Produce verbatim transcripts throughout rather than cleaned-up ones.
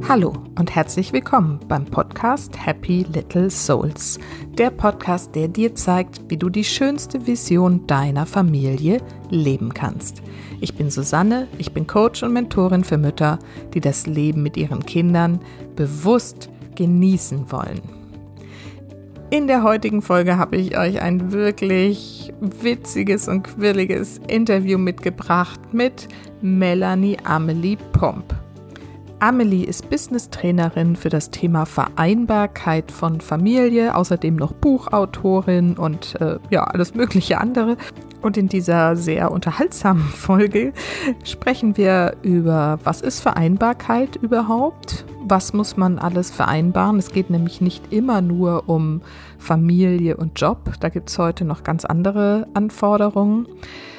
Hallo und herzlich willkommen beim Podcast Happy Little Souls. Der Podcast, der dir zeigt, wie du die schönste Vision deiner Familie leben kannst. Ich bin Susanne, ich bin Coach und Mentorin für Mütter, die das Leben mit ihren Kindern bewusst genießen wollen. In der heutigen Folge habe ich euch ein wirklich witziges und quirliges Interview mitgebracht mit Melanie Amelie Pomp. Amelie ist Business-Trainerin für das Thema Vereinbarkeit von Familie, außerdem noch Buchautorin und äh, ja, alles mögliche andere. Und in dieser sehr unterhaltsamen Folge sprechen wir über, was ist Vereinbarkeit überhaupt? Was muss man alles vereinbaren? Es geht nämlich nicht immer nur um Familie und Job. Da gibt es heute noch ganz andere Anforderungen.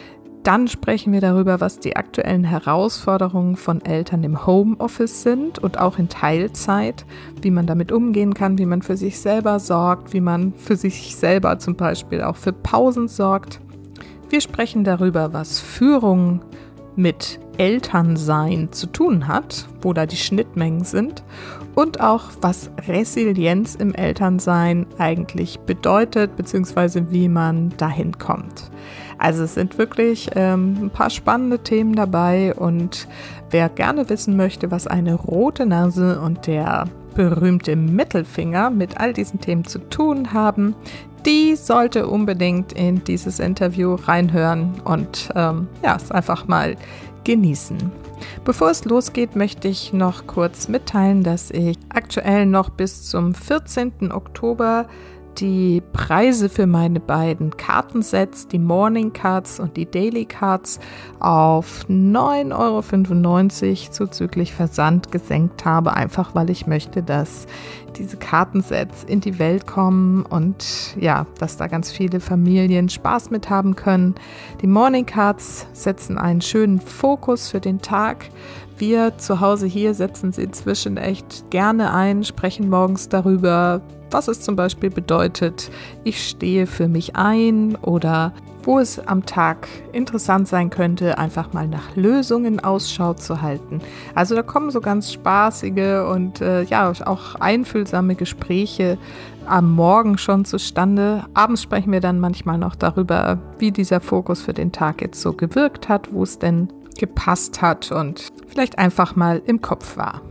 Dann sprechen wir darüber, was die aktuellen Herausforderungen von Eltern im Homeoffice sind und auch in Teilzeit, wie man damit umgehen kann, wie man für sich selber sorgt, wie man für sich selber zum Beispiel auch für Pausen sorgt. Wir sprechen darüber, was Führung mit Elternsein zu tun hat, wo da die Schnittmengen sind und auch, was Resilienz im Elternsein eigentlich bedeutet, beziehungsweise wie man dahin kommt. Also es sind wirklich ähm, ein paar spannende Themen dabei und wer gerne wissen möchte, was eine rote Nase und der berühmte Mittelfinger mit all diesen Themen zu tun haben, die sollte unbedingt in dieses Interview reinhören und ähm, ja, es einfach mal genießen. Bevor es losgeht, möchte ich noch kurz mitteilen, dass ich aktuell noch bis zum vierzehnten Oktober die Preise für meine beiden Kartensets, die Morning Cards und die Daily Cards, auf neun Euro fünfundneunzig zuzüglich Versand gesenkt habe, einfach weil ich möchte, dass diese Kartensets in die Welt kommen und ja, dass da ganz viele Familien Spaß mit haben können. Die Morning Cards setzen einen schönen Fokus für den Tag. Wir zu Hause hier setzen sie inzwischen echt gerne ein, sprechen morgens darüber, was es zum Beispiel bedeutet, ich stehe für mich ein oder wo es am Tag interessant sein könnte, einfach mal nach Lösungen Ausschau zu halten. Also da kommen so ganz spaßige und äh, ja auch einfühlsame Gespräche am Morgen schon zustande. Abends sprechen wir dann manchmal noch darüber, wie dieser Fokus für den Tag jetzt so gewirkt hat, wo es denn gepasst hat und vielleicht einfach mal im Kopf war.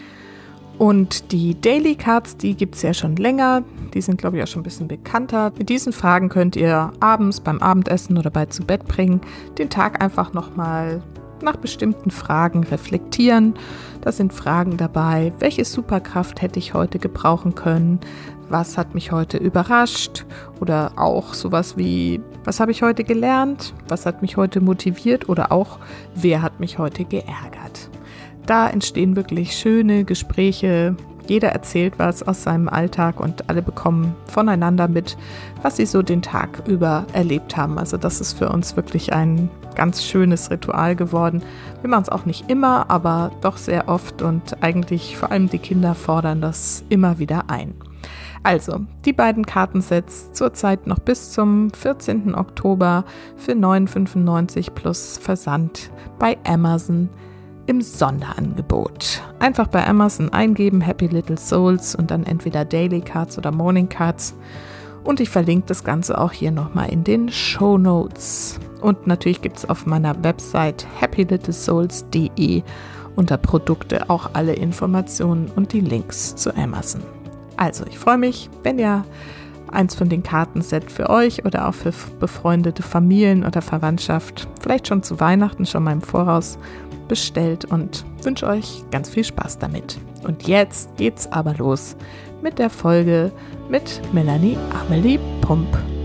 Und die Daily Cards, die gibt es ja schon länger. Die sind, glaube ich, auch schon ein bisschen bekannter. Mit diesen Fragen könnt ihr abends beim Abendessen oder bei zu Bett bringen den Tag einfach nochmal nach bestimmten Fragen reflektieren. Da sind Fragen dabei, welche Superkraft hätte ich heute gebrauchen können? Was hat mich heute überrascht? Oder auch sowas wie, was habe ich heute gelernt? Was hat mich heute motiviert? Oder auch, wer hat mich heute geärgert? Da entstehen wirklich schöne Gespräche. Jeder erzählt was aus seinem Alltag und alle bekommen voneinander mit, was sie so den Tag über erlebt haben. Also das ist für uns wirklich ein ganz schönes Ritual geworden. Wir machen es auch nicht immer, aber doch sehr oft und eigentlich vor allem die Kinder fordern das immer wieder ein. Also, die beiden Kartensets zurzeit noch bis zum vierzehnten Oktober für neun Euro fünfundneunzig plus Versand bei Amazon im Sonderangebot. Einfach bei Amazon eingeben, Happy Little Souls und dann entweder Daily Cards oder Morning Cards. Und ich verlinke das Ganze auch hier nochmal in den Shownotes. Und natürlich gibt es auf meiner Website happy little souls punkt de unter Produkte auch alle Informationen und die Links zu Amazon. Also, ich freue mich, wenn ihr eins von den Kartensets für euch oder auch für befreundete Familien oder Verwandtschaft vielleicht schon zu Weihnachten schon mal im Voraus bestellt und wünsche euch ganz viel Spaß damit. Und jetzt geht's aber los mit der Folge mit Melanie Amelie Pomp.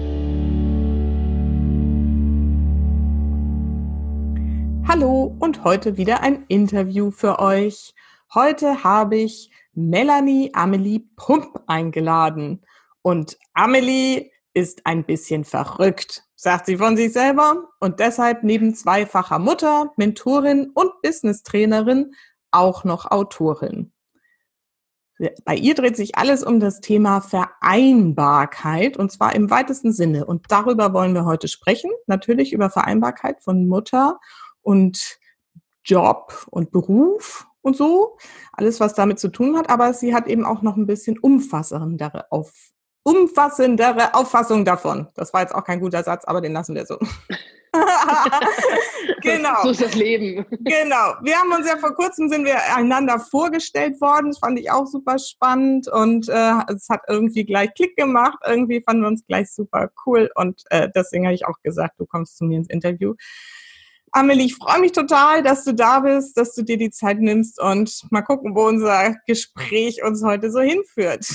Hallo und heute wieder ein Interview für euch. Heute habe ich Melanie Amelie Pomp eingeladen und Amelie ist ein bisschen verrückt, sagt sie von sich selber und deshalb neben zweifacher Mutter, Mentorin und Business-Trainerin auch noch Autorin. Bei ihr dreht sich alles um das Thema Vereinbarkeit und zwar im weitesten Sinne und darüber wollen wir heute sprechen, natürlich über Vereinbarkeit von Mutter und Job und Beruf und so, alles, was damit zu tun hat, aber sie hat eben auch noch ein bisschen umfassendere, auf, umfassendere Auffassung davon. Das war jetzt auch kein guter Satz, aber den lassen wir so. Genau. So ist das Leben. Genau. Wir haben uns ja vor kurzem sind wir einander vorgestellt worden. Das fand ich auch super spannend und äh, es hat irgendwie gleich Klick gemacht. Irgendwie fanden wir uns gleich super cool und äh, deswegen habe ich auch gesagt, du kommst zu mir ins Interview. Amelie, ich freue mich total, dass du da bist, dass du dir die Zeit nimmst und mal gucken, wo unser Gespräch uns heute so hinführt.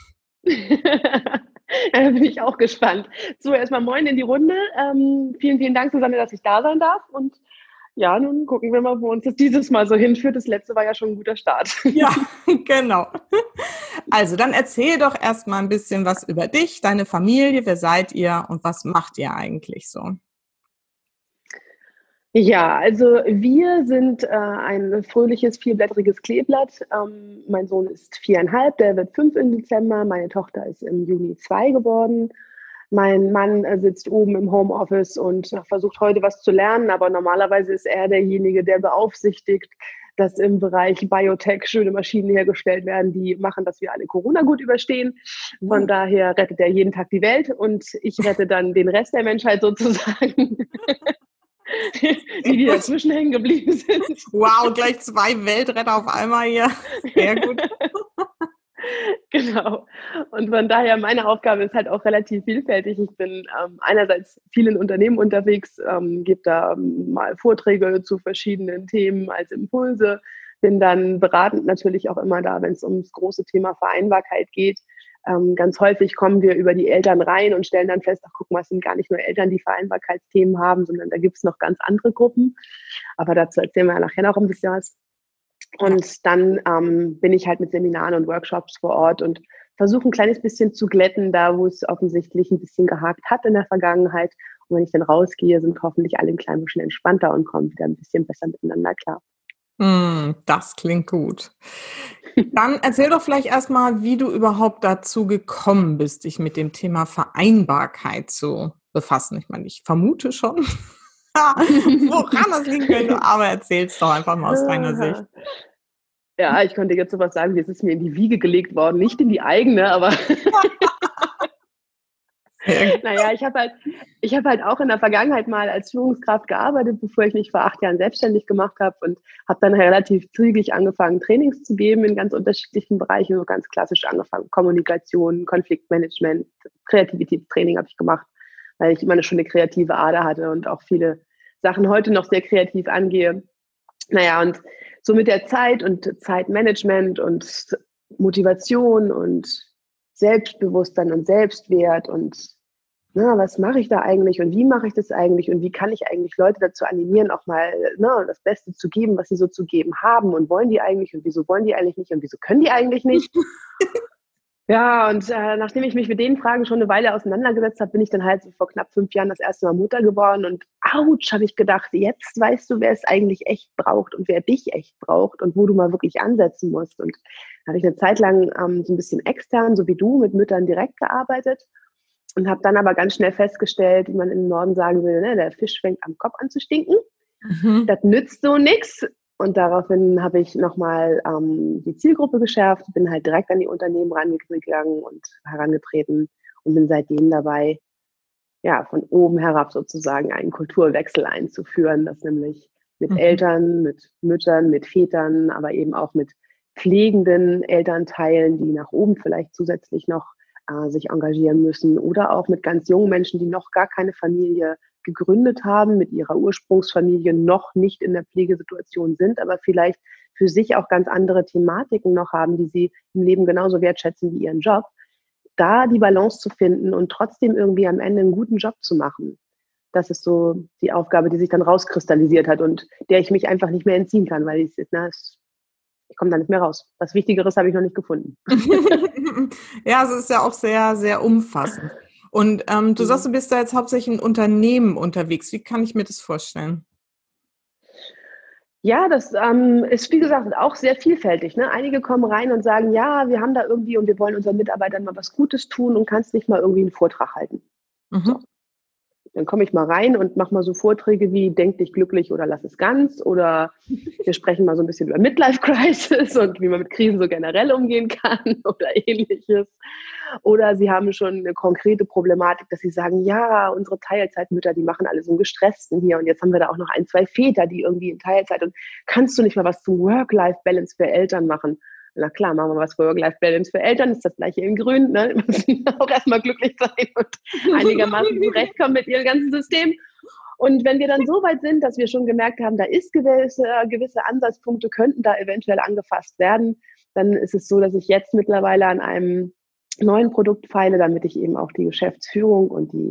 Ja, da bin ich auch gespannt. So, erstmal moin in die Runde. Ähm, vielen, vielen Dank, Susanne, dass ich da sein darf. Und ja, nun gucken wir mal, wo uns das dieses Mal so hinführt. Das letzte war ja schon ein guter Start. Ja, genau. Also, dann erzähl doch erstmal ein bisschen was über dich, deine Familie, wer seid ihr und was macht ihr eigentlich so? Ja, also wir sind äh, ein fröhliches, vierblättriges Kleeblatt. Ähm, mein Sohn ist viereinhalb, der wird fünf im Dezember. Meine Tochter ist im Juni zwei geworden. Mein Mann äh, sitzt oben im Homeoffice und äh, versucht heute was zu lernen, aber normalerweise ist er derjenige, der beaufsichtigt, dass im Bereich Biotech schöne Maschinen hergestellt werden, die machen, dass wir alle Corona gut überstehen. Von daher rettet er jeden Tag die Welt und ich rette dann den Rest der Menschheit sozusagen. Die, die dazwischen hängen geblieben sind. Wow, gleich zwei Weltretter auf einmal hier. Sehr gut. Genau. Und von daher, meine Aufgabe ist halt auch relativ vielfältig. Ich bin ähm, einerseits viel in Unternehmen unterwegs, ähm, gebe da ähm, mal Vorträge zu verschiedenen Themen als Impulse, bin dann beratend natürlich auch immer da, wenn es ums große Thema Vereinbarkeit geht. Ähm, ganz häufig kommen wir über die Eltern rein und stellen dann fest, ach guck mal, es sind gar nicht nur Eltern, die Vereinbarkeitsthemen haben, sondern da gibt es noch ganz andere Gruppen. Aber dazu erzählen wir ja nachher noch ein bisschen was. Und dann ähm, bin ich halt mit Seminaren und Workshops vor Ort und versuche ein kleines bisschen zu glätten, da wo es offensichtlich ein bisschen gehakt hat in der Vergangenheit. Und wenn ich dann rausgehe, sind hoffentlich alle ein klein bisschen entspannter und kommen wieder ein bisschen besser miteinander klar. Mm, das klingt gut. Dann erzähl doch vielleicht erstmal, wie du überhaupt dazu gekommen bist, dich mit dem Thema Vereinbarkeit zu befassen. Ich meine, ich vermute schon, woran das liegen könnte, aber erzähl's doch einfach mal aus deiner Sicht. Ja, ich könnte jetzt sowas sagen, wie es ist mir in die Wiege gelegt worden, nicht in die eigene, aber naja, ich habe halt, ich habe halt auch in der Vergangenheit mal als Führungskraft gearbeitet, bevor ich mich vor acht Jahren selbstständig gemacht habe und habe dann relativ zügig angefangen, Trainings zu geben in ganz unterschiedlichen Bereichen, so ganz klassisch angefangen, Kommunikation, Konfliktmanagement, Kreativitätstraining habe ich gemacht, weil ich immer eine schöne kreative Ader hatte und auch viele Sachen heute noch sehr kreativ angehe. Naja, und so mit der Zeit und Zeitmanagement und Motivation und Selbstbewusstsein und Selbstwert und na, was mache ich da eigentlich und wie mache ich das eigentlich und wie kann ich eigentlich Leute dazu animieren, auch mal na, das Beste zu geben, was sie so zu geben haben und wollen die eigentlich und wieso wollen die eigentlich nicht und wieso können die eigentlich nicht? Ja, und äh, nachdem ich mich mit den Fragen schon eine Weile auseinandergesetzt habe, bin ich dann halt so vor knapp fünf Jahren das erste Mal Mutter geworden und ouch, habe ich gedacht, jetzt weißt du, wer es eigentlich echt braucht und wer dich echt braucht und wo du mal wirklich ansetzen musst. Und da habe ich eine Zeit lang ähm, so ein bisschen extern, so wie du, mit Müttern direkt gearbeitet und habe dann aber ganz schnell festgestellt, wie man im Norden sagen würde, ne, der Fisch fängt am Kopf an zu stinken. Mhm. Das nützt so nichts. Und daraufhin habe ich nochmal ähm, die Zielgruppe geschärft, bin halt direkt an die Unternehmen rangegangen und herangetreten und bin seitdem dabei, ja, von oben herab sozusagen einen Kulturwechsel einzuführen, das nämlich mit mhm. Eltern, mit Müttern, mit Vätern, aber eben auch mit pflegenden Elternteilen, die nach oben vielleicht zusätzlich noch äh, sich engagieren müssen oder auch mit ganz jungen Menschen, die noch gar keine Familie gegründet haben, mit ihrer Ursprungsfamilie noch nicht in der Pflegesituation sind, aber vielleicht für sich auch ganz andere Thematiken noch haben, die sie im Leben genauso wertschätzen wie ihren Job, da die Balance zu finden und trotzdem irgendwie am Ende einen guten Job zu machen. Das ist so die Aufgabe, die sich dann rauskristallisiert hat und der ich mich einfach nicht mehr entziehen kann, weil ich, na, ich komme da nicht mehr raus. Was Wichtigeres habe ich noch nicht gefunden. Ja, es ist ja auch sehr, sehr umfassend. Und ähm, du sagst, du bist da jetzt hauptsächlich in Unternehmen unterwegs. Wie kann ich mir das vorstellen? Ja, das ähm, ist, wie gesagt, auch sehr vielfältig. Ne? Einige kommen rein und sagen, ja, wir haben da irgendwie und wir wollen unseren Mitarbeitern mal was Gutes tun und kannst nicht mal irgendwie einen Vortrag halten. Mhm. So. Dann komme ich mal rein und mache mal so Vorträge wie denk dich glücklich oder lass es ganz, oder wir sprechen mal so ein bisschen über Midlife-Crisis und wie man mit Krisen so generell umgehen kann oder ähnliches. Oder sie haben schon eine konkrete Problematik, dass sie sagen, ja, unsere Teilzeitmütter, die machen alle so einen Gestressten hier und jetzt haben wir da auch noch ein, zwei Väter, die irgendwie in Teilzeit, und kannst du nicht mal was zum Work-Life-Balance für Eltern machen? Na klar, machen wir was für Work-Life-Balance für Eltern, ist das gleiche in Grün, ne? Die müssen auch erstmal glücklich sein und einigermaßen zurechtkommen mit ihrem ganzen System. Und wenn wir dann so weit sind, dass wir schon gemerkt haben, da ist gewisse, gewisse Ansatzpunkte, könnten da eventuell angefasst werden, dann ist es so, dass ich jetzt mittlerweile an einem neuen Produkt feile, damit ich eben auch die Geschäftsführung und die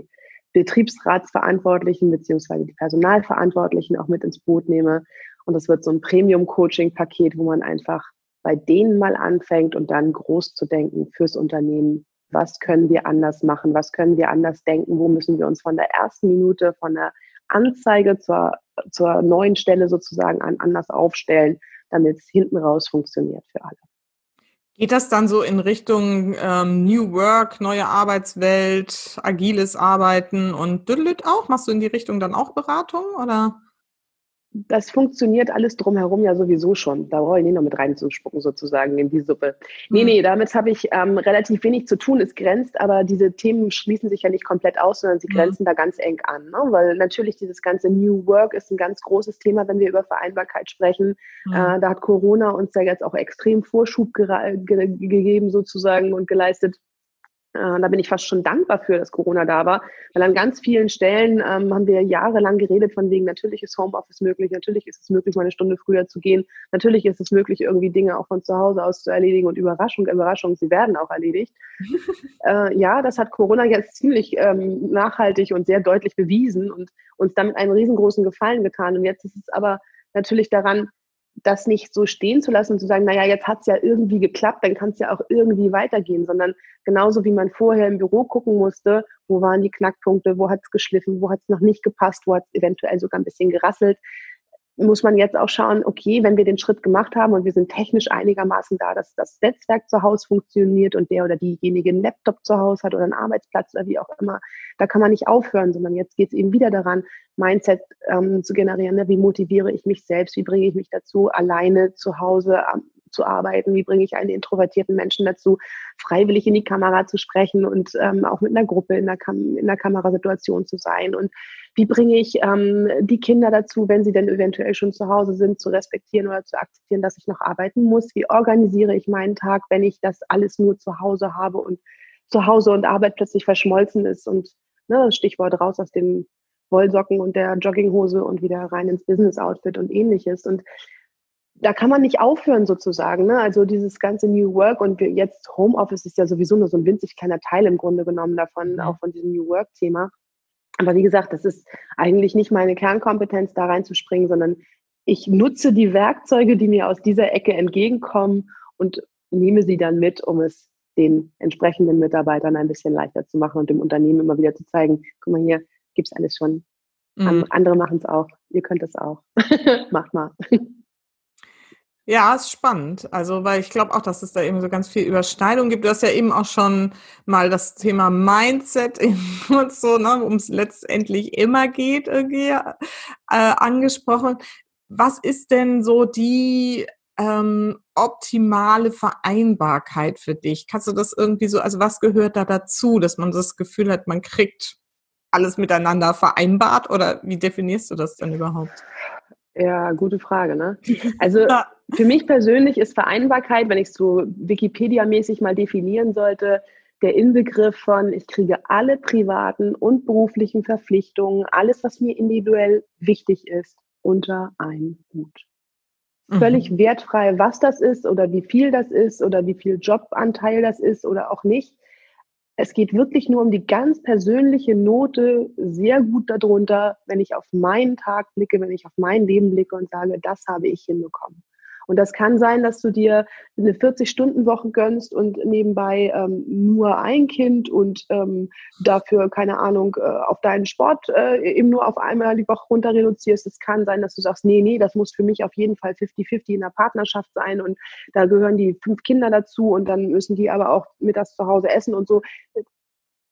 Betriebsratsverantwortlichen beziehungsweise die Personalverantwortlichen auch mit ins Boot nehme. Und das wird so ein Premium-Coaching-Paket, wo man einfach bei denen mal anfängt und dann groß zu denken fürs Unternehmen. Was können wir anders machen? Was können wir anders denken? Wo müssen wir uns von der ersten Minute, von der Anzeige zur, zur neuen Stelle sozusagen an anders aufstellen, damit es hinten raus funktioniert für alle? Geht das dann so in Richtung ähm, New Work, neue Arbeitswelt, agiles Arbeiten und Düdelüt auch? Machst du in die Richtung dann auch Beratung, oder? Das funktioniert alles drumherum ja sowieso schon. Da brauche ich nicht noch mit reinzuspucken sozusagen in die Suppe. Nee, nee, damit habe ich ähm, relativ wenig zu tun. Es grenzt, aber diese Themen schließen sich ja nicht komplett aus, sondern sie grenzen mhm. da ganz eng an. Ne? Weil natürlich dieses ganze New Work ist ein ganz großes Thema, wenn wir über Vereinbarkeit sprechen. Mhm. Äh, da hat Corona uns ja jetzt auch extrem Vorschub ge- ge- gegeben sozusagen und geleistet. Da bin ich fast schon dankbar für, dass Corona da war, weil an ganz vielen Stellen ähm, haben wir jahrelang geredet von wegen, natürlich ist Homeoffice möglich, natürlich ist es möglich, mal eine Stunde früher zu gehen, natürlich ist es möglich, irgendwie Dinge auch von zu Hause aus zu erledigen und Überraschung, Überraschung, sie werden auch erledigt. äh, ja, das hat Corona jetzt ziemlich ähm, nachhaltig und sehr deutlich bewiesen und uns damit einen riesengroßen Gefallen getan. Und jetzt ist es aber natürlich daran, das nicht so stehen zu lassen und zu sagen, naja, jetzt hat es ja irgendwie geklappt, dann kann es ja auch irgendwie weitergehen, sondern genauso wie man vorher im Büro gucken musste, wo waren die Knackpunkte, wo hat es geschliffen, wo hat es noch nicht gepasst, wo hat es eventuell sogar ein bisschen gerasselt, muss man jetzt auch schauen, okay, wenn wir den Schritt gemacht haben und wir sind technisch einigermaßen da, dass das Netzwerk zu Hause funktioniert und der oder diejenige einen Laptop zu Hause hat oder einen Arbeitsplatz oder wie auch immer, da kann man nicht aufhören, sondern jetzt geht es eben wieder daran, Mindset ähm, zu generieren. Ne? Wie motiviere ich mich selbst? Wie bringe ich mich dazu, alleine zu Hause ähm, zu arbeiten? Wie bringe ich einen introvertierten Menschen dazu, freiwillig in die Kamera zu sprechen und ähm, auch mit einer Gruppe in der, Kam- in der Kamerasituation zu sein? Und wie bringe ich ähm, die Kinder dazu, wenn sie denn eventuell schon zu Hause sind, zu respektieren oder zu akzeptieren, dass ich noch arbeiten muss? Wie organisiere ich meinen Tag, wenn ich das alles nur zu Hause habe und zu Hause und Arbeit plötzlich verschmolzen ist? Und ne, Stichwort raus aus den Wollsocken und der Jogginghose und wieder rein ins Business-Outfit und ähnliches. Und da kann man nicht aufhören sozusagen. Ne? Also dieses ganze New Work und jetzt Homeoffice ist ja sowieso nur so ein winzig kleiner Teil im Grunde genommen davon, mhm. auch von diesem New Work-Thema. Aber wie gesagt, das ist eigentlich nicht meine Kernkompetenz, da reinzuspringen, sondern ich nutze die Werkzeuge, die mir aus dieser Ecke entgegenkommen und nehme sie dann mit, um es den entsprechenden Mitarbeitern ein bisschen leichter zu machen und dem Unternehmen immer wieder zu zeigen, guck mal, hier gibt's alles schon. Mhm. Andere machen es auch. Ihr könnt es auch. Macht mal. Ja, ist spannend. Also, weil ich glaube auch, dass es da eben so ganz viel Überschneidung gibt. Du hast ja eben auch schon mal das Thema Mindset und so, ne, worum es letztendlich immer geht, irgendwie äh, angesprochen. Was ist denn so die ähm, optimale Vereinbarkeit für dich? Kannst du das irgendwie so, also was gehört da dazu, dass man das Gefühl hat, man kriegt alles miteinander vereinbart, oder wie definierst du das denn überhaupt? Ja, gute Frage, ne? Also für mich persönlich ist Vereinbarkeit, wenn ich es so Wikipedia-mäßig mal definieren sollte, der Inbegriff von, ich kriege alle privaten und beruflichen Verpflichtungen, alles, was mir individuell wichtig ist, unter einen Hut. Mhm. Völlig wertfrei, was das ist oder wie viel das ist oder wie viel Jobanteil das ist oder auch nicht. Es geht wirklich nur um die ganz persönliche Note, sehr gut darunter, wenn ich auf meinen Tag blicke, wenn ich auf mein Leben blicke und sage, das habe ich hinbekommen. Und das kann sein, dass du dir eine vierzig-Stunden-Woche gönnst und nebenbei ähm, nur ein Kind und ähm, dafür, keine Ahnung, äh, auf deinen Sport äh, eben nur auf einmal die Woche runter reduzierst. Es kann sein, dass du sagst, nee, nee, das muss für mich auf jeden Fall fifty fifty in der Partnerschaft sein und da gehören die fünf Kinder dazu und dann müssen die aber auch mittags zu Hause essen und so.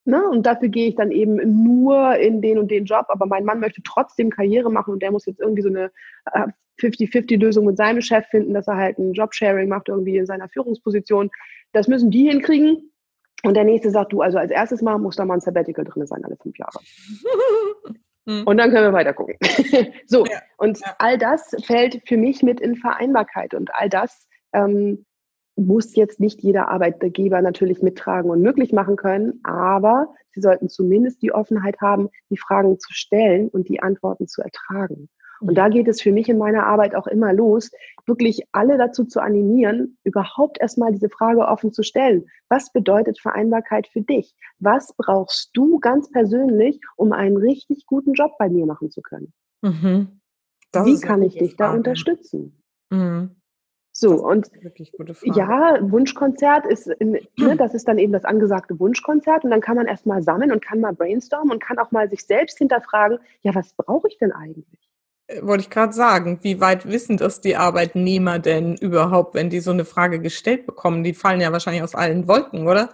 Ne? Und dafür gehe ich dann eben nur in den und den Job, aber mein Mann möchte trotzdem Karriere machen und der muss jetzt irgendwie so eine äh, fünfzig fünfzig Lösung mit seinem Chef finden, dass er halt ein Jobsharing macht irgendwie in seiner Führungsposition. Das müssen die hinkriegen. Und der nächste sagt, du, also als erstes Mal muss da mal ein Sabbatical drin sein, alle fünf Jahre. Und dann können wir weiter gucken. So, ja, und ja. all das fällt für mich mit in Vereinbarkeit und all das ähm, muss jetzt nicht jeder Arbeitgeber natürlich mittragen und möglich machen können, aber sie sollten zumindest die Offenheit haben, die Fragen zu stellen und die Antworten zu ertragen. Und da geht es für mich in meiner Arbeit auch immer los, wirklich alle dazu zu animieren, überhaupt erstmal diese Frage offen zu stellen. Was bedeutet Vereinbarkeit für dich? Was brauchst du ganz persönlich, um einen richtig guten Job bei mir machen zu können? Mhm. Wie kann ich dich Frage. da unterstützen? Mhm. So, und ja, Wunschkonzert ist, ne, das ist dann eben das angesagte Wunschkonzert und dann kann man erstmal sammeln und kann mal brainstormen und kann auch mal sich selbst hinterfragen, ja, was brauche ich denn eigentlich? Wollte ich gerade sagen, wie weit wissen das die Arbeitnehmer denn überhaupt, wenn die so eine Frage gestellt bekommen? Die fallen ja wahrscheinlich aus allen Wolken, oder?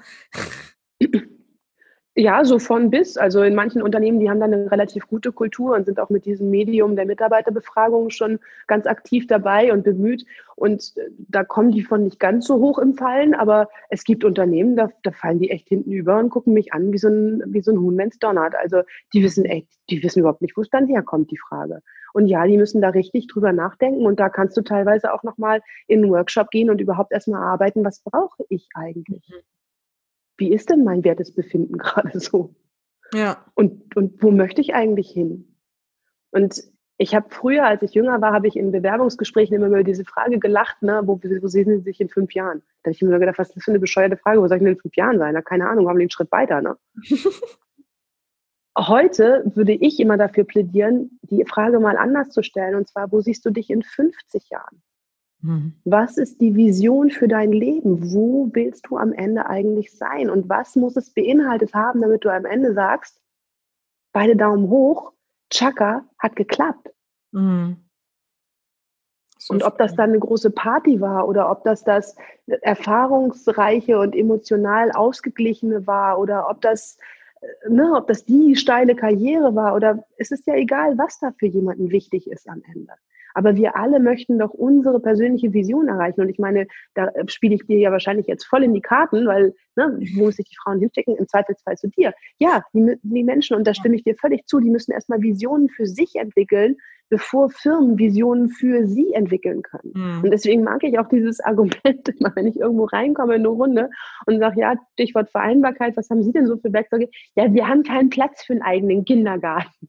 Ja, so von bis. Also in manchen Unternehmen, die haben dann eine relativ gute Kultur und sind auch mit diesem Medium der Mitarbeiterbefragung schon ganz aktiv dabei und bemüht. Und da kommen die von nicht ganz so hoch im Fallen, aber es gibt Unternehmen, da, da fallen die echt hinten über und gucken mich an wie so ein, wie so ein Huhn, wenn's donnert. Also die wissen echt, die wissen überhaupt nicht, wo es dann herkommt, die Frage. Und ja, die müssen da richtig drüber nachdenken und da kannst du teilweise auch nochmal in einen Workshop gehen und überhaupt erstmal arbeiten, was brauche ich eigentlich? Wie ist denn mein Wertesbefinden gerade so? Ja. Und, und wo möchte ich eigentlich hin? Und ich habe früher, als ich jünger war, habe ich in Bewerbungsgesprächen immer über diese Frage gelacht, ne, wo, wo sehen Sie sich in fünf Jahren? Da habe ich mir nur gedacht, was ist das für eine bescheuerte Frage, wo soll ich denn in fünf Jahren sein? Na, keine Ahnung, haben wir einen Schritt weiter, ne? Heute würde ich immer dafür plädieren, die Frage mal anders zu stellen, und zwar, wo siehst du dich in fünfzig Jahren? Mhm. Was ist die Vision für dein Leben? Wo willst du am Ende eigentlich sein? Und was muss es beinhaltet haben, damit du am Ende sagst, beide Daumen hoch, Chaka, hat geklappt. Mhm. So und ob das dann eine große Party war oder ob das das erfahrungsreiche und emotional ausgeglichene war oder ob das Ne, ob das die steile Karriere war oder es ist ja egal, was da für jemanden wichtig ist am Ende. Aber wir alle möchten doch unsere persönliche Vision erreichen. Und ich meine, da spiele ich dir ja wahrscheinlich jetzt voll in die Karten, weil, ne, wo muss ich die Frauen hinschicken? Im Zweifelsfall zu dir. Ja, die, die Menschen, und da stimme ich dir völlig zu, die müssen erstmal Visionen für sich entwickeln, bevor Firmen Visionen für sie entwickeln können. Mhm. Und deswegen mag ich auch dieses Argument immer, wenn ich irgendwo reinkomme in eine Runde und sage, ja, Stichwort Vereinbarkeit, was haben Sie denn so für Werkzeuge? Ja, wir haben keinen Platz für einen eigenen Kindergarten.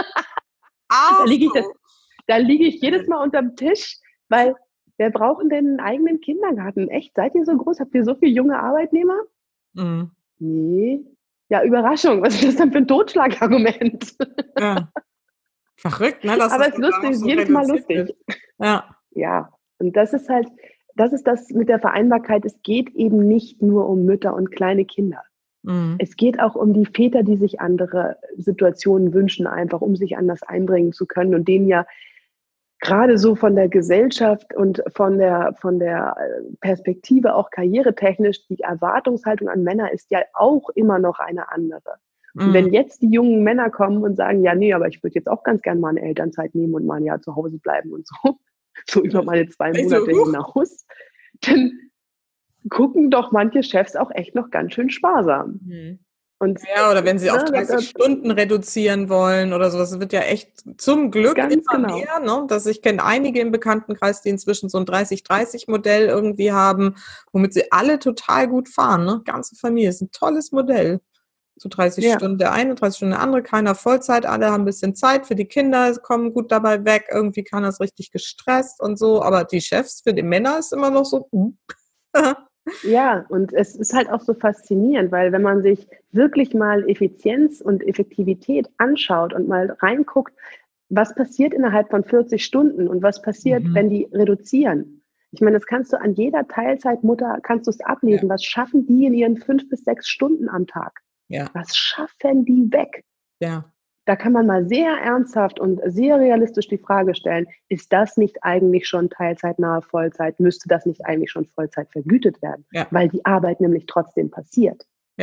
Da liege ich, da liege ich jedes Mal unterm Tisch, weil wer braucht denn einen eigenen Kindergarten? Echt, seid ihr so groß? Habt ihr so viele junge Arbeitnehmer? Mhm. Nee. Ja, Überraschung. Was ist das denn für ein Totschlagargument? Ja. Verrückt, ne? Das Aber es ist lustig, so jedes Mal lustig. Ja. Ja, und das ist halt, das ist das mit der Vereinbarkeit. Es geht eben nicht nur um Mütter und kleine Kinder. Mhm. Es geht auch um die Väter, die sich andere Situationen wünschen, einfach um sich anders einbringen zu können und denen ja gerade so von der Gesellschaft und von der, von der Perspektive auch karrieretechnisch, die Erwartungshaltung an Männer ist ja auch immer noch eine andere. Mhm. Und wenn jetzt die jungen Männer kommen und sagen, ja, nee, aber ich würde jetzt auch ganz gerne mal eine Elternzeit nehmen und mal ein Jahr zu Hause bleiben und so, so über meine zwei Monate also, hinaus, dann gucken doch manche Chefs auch echt noch ganz schön sparsam. Mhm. Und, ja, oder wenn sie ne, auf dreißig das, Stunden reduzieren wollen oder sowas. Das wird ja echt zum Glück immer genau. mehr. Ne? Dass ich kenne einige im Bekanntenkreis, die inzwischen so ein dreißig dreißig Modell irgendwie haben, womit sie alle total gut fahren. Ne? Ganze Familie. Ist ein tolles Modell. So dreißig ja. Stunden der eine, dreißig Stunden der andere, keiner Vollzeit, alle haben ein bisschen Zeit für die Kinder, kommen gut dabei weg, irgendwie kann das richtig gestresst und so. Aber die Chefs, für die Männer ist immer noch so... Ja, und es ist halt auch so faszinierend, weil wenn man sich wirklich mal Effizienz und Effektivität anschaut und mal reinguckt, was passiert innerhalb von vierzig Stunden und was passiert, mhm. wenn die reduzieren. Ich meine, das kannst du an jeder Teilzeitmutter, kannst du es ablesen. Ja. Was schaffen die in ihren fünf bis sechs Stunden am Tag? Ja. Was schaffen die weg? Ja. Da kann man mal sehr ernsthaft und sehr realistisch die Frage stellen, ist das nicht eigentlich schon teilzeitnahe Vollzeit? Müsste das nicht eigentlich schon Vollzeit vergütet werden? Ja. Weil die Arbeit nämlich trotzdem passiert. Ja.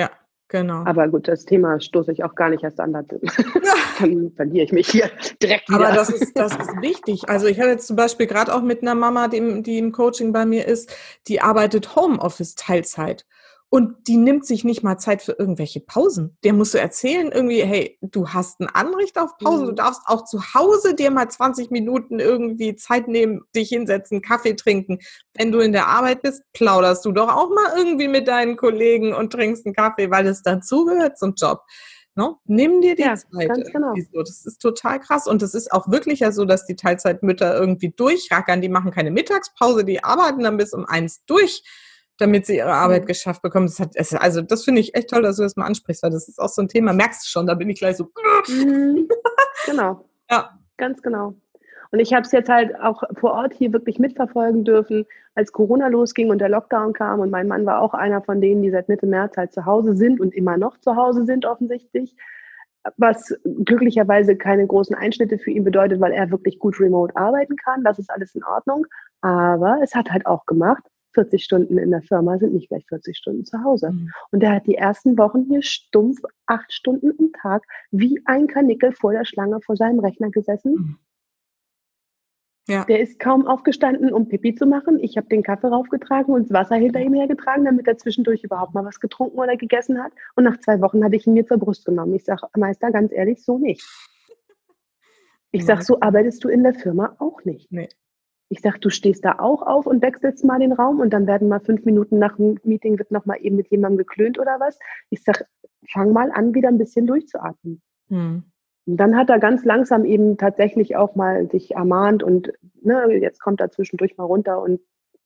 genau. Aber gut, das Thema stoße ich auch gar nicht erst an. Dann verliere ich mich hier direkt wieder. Aber das ist, das ist wichtig. Also ich hatte jetzt zum Beispiel gerade auch mit einer Mama, die, die im Coaching bei mir ist, die arbeitet Homeoffice Teilzeit. Und die nimmt sich nicht mal Zeit für irgendwelche Pausen. Der musst du erzählen irgendwie, hey, du hast ein Anrecht auf Pause, du darfst auch zu Hause dir mal zwanzig Minuten irgendwie Zeit nehmen, dich hinsetzen, Kaffee trinken. Wenn du in der Arbeit bist, plauderst du doch auch mal irgendwie mit deinen Kollegen und trinkst einen Kaffee, weil es dazugehört zum Job. No? Nimm dir die Ja, Zeit. ganz genau. So. Das ist total krass. Und es ist auch wirklich ja so, dass die Teilzeitmütter irgendwie durchrackern. Die machen keine Mittagspause, die arbeiten dann bis um eins durch, damit sie ihre Arbeit geschafft bekommen. Das hat, also das finde ich echt toll, dass du das mal ansprichst, weil das ist auch so ein Thema. Merkst du schon, da bin ich gleich so. Mhm. Genau. Ja. Ganz genau. Und ich habe es jetzt halt auch vor Ort hier wirklich mitverfolgen dürfen, als Corona losging und der Lockdown kam. Und mein Mann war auch einer von denen, die seit Mitte März halt zu Hause sind und immer noch zu Hause sind offensichtlich. Was glücklicherweise keine großen Einschnitte für ihn bedeutet, weil er wirklich gut remote arbeiten kann. Das ist alles in Ordnung. Aber es hat halt auch gemacht, vierzig Stunden in der Firma sind nicht gleich vierzig Stunden zu Hause. Mhm. Und er hat die ersten Wochen hier stumpf acht Stunden am Tag wie ein Karnickel vor der Schlange vor seinem Rechner gesessen. Mhm. Ja. Der ist kaum aufgestanden, um Pipi zu machen. Ich habe den Kaffee raufgetragen und das Wasser hinter ihm hergetragen, damit er zwischendurch überhaupt mal was getrunken oder gegessen hat. Und nach zwei Wochen hatte ich ihn mir zur Brust genommen. Ich sage, Meister, ganz ehrlich, so nicht. Ich sage, so arbeitest du in der Firma auch nicht. Nee. Ich sage, du stehst da auch auf und wechselst mal den Raum und dann werden mal fünf Minuten nach dem Meeting wird noch mal eben mit jemandem geklönt oder was. Ich sage, fang mal an, wieder ein bisschen durchzuatmen. Hm. Und dann hat er ganz langsam eben tatsächlich auch mal sich ermahnt und ne, jetzt kommt er zwischendurch mal runter und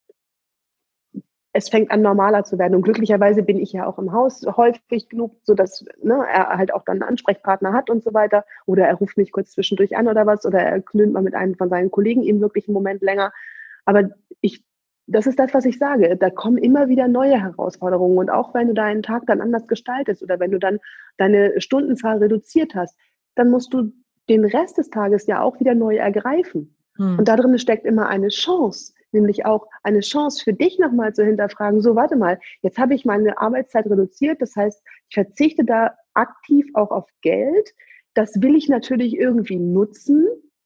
es fängt an, normaler zu werden. Und glücklicherweise bin ich ja auch im Haus häufig genug, sodass ne, er halt auch dann einen Ansprechpartner hat und so weiter. Oder er ruft mich kurz zwischendurch an oder was. Oder er klönt mal mit einem von seinen Kollegen eben wirklich einen Moment länger. Aber ich, das ist das, was ich sage. Da kommen immer wieder neue Herausforderungen. Und auch wenn du deinen Tag dann anders gestaltest oder wenn du dann deine Stundenzahl reduziert hast, dann musst du den Rest des Tages ja auch wieder neu ergreifen. Hm. Und da drin steckt immer eine Chance, nämlich auch eine Chance für dich nochmal zu hinterfragen, so warte mal, jetzt habe ich meine Arbeitszeit reduziert, das heißt, ich verzichte da aktiv auch auf Geld, das will ich natürlich irgendwie nutzen.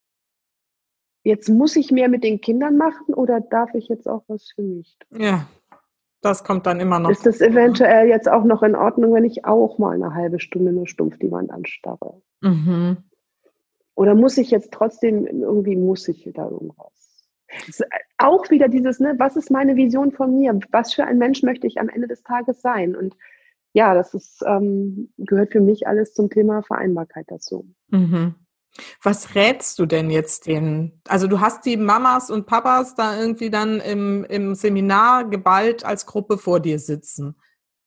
Jetzt muss ich mehr mit den Kindern machen oder darf ich jetzt auch was für mich tun? Ja, das kommt dann immer noch. Ist das eventuell jetzt auch noch in Ordnung, wenn ich auch mal eine halbe Stunde nur stumpf die Wand anstarre? Mhm. Oder muss ich jetzt trotzdem, irgendwie muss ich da irgendwas? Auch wieder dieses, ne, was ist meine Vision von mir? Was für ein Mensch möchte ich am Ende des Tages sein? Und ja, das ist, ähm, gehört für mich alles zum Thema Vereinbarkeit dazu. Mhm. Was rätst du denn jetzt denen? Also du hast die Mamas und Papas da irgendwie dann im, im Seminar geballt als Gruppe vor dir sitzen.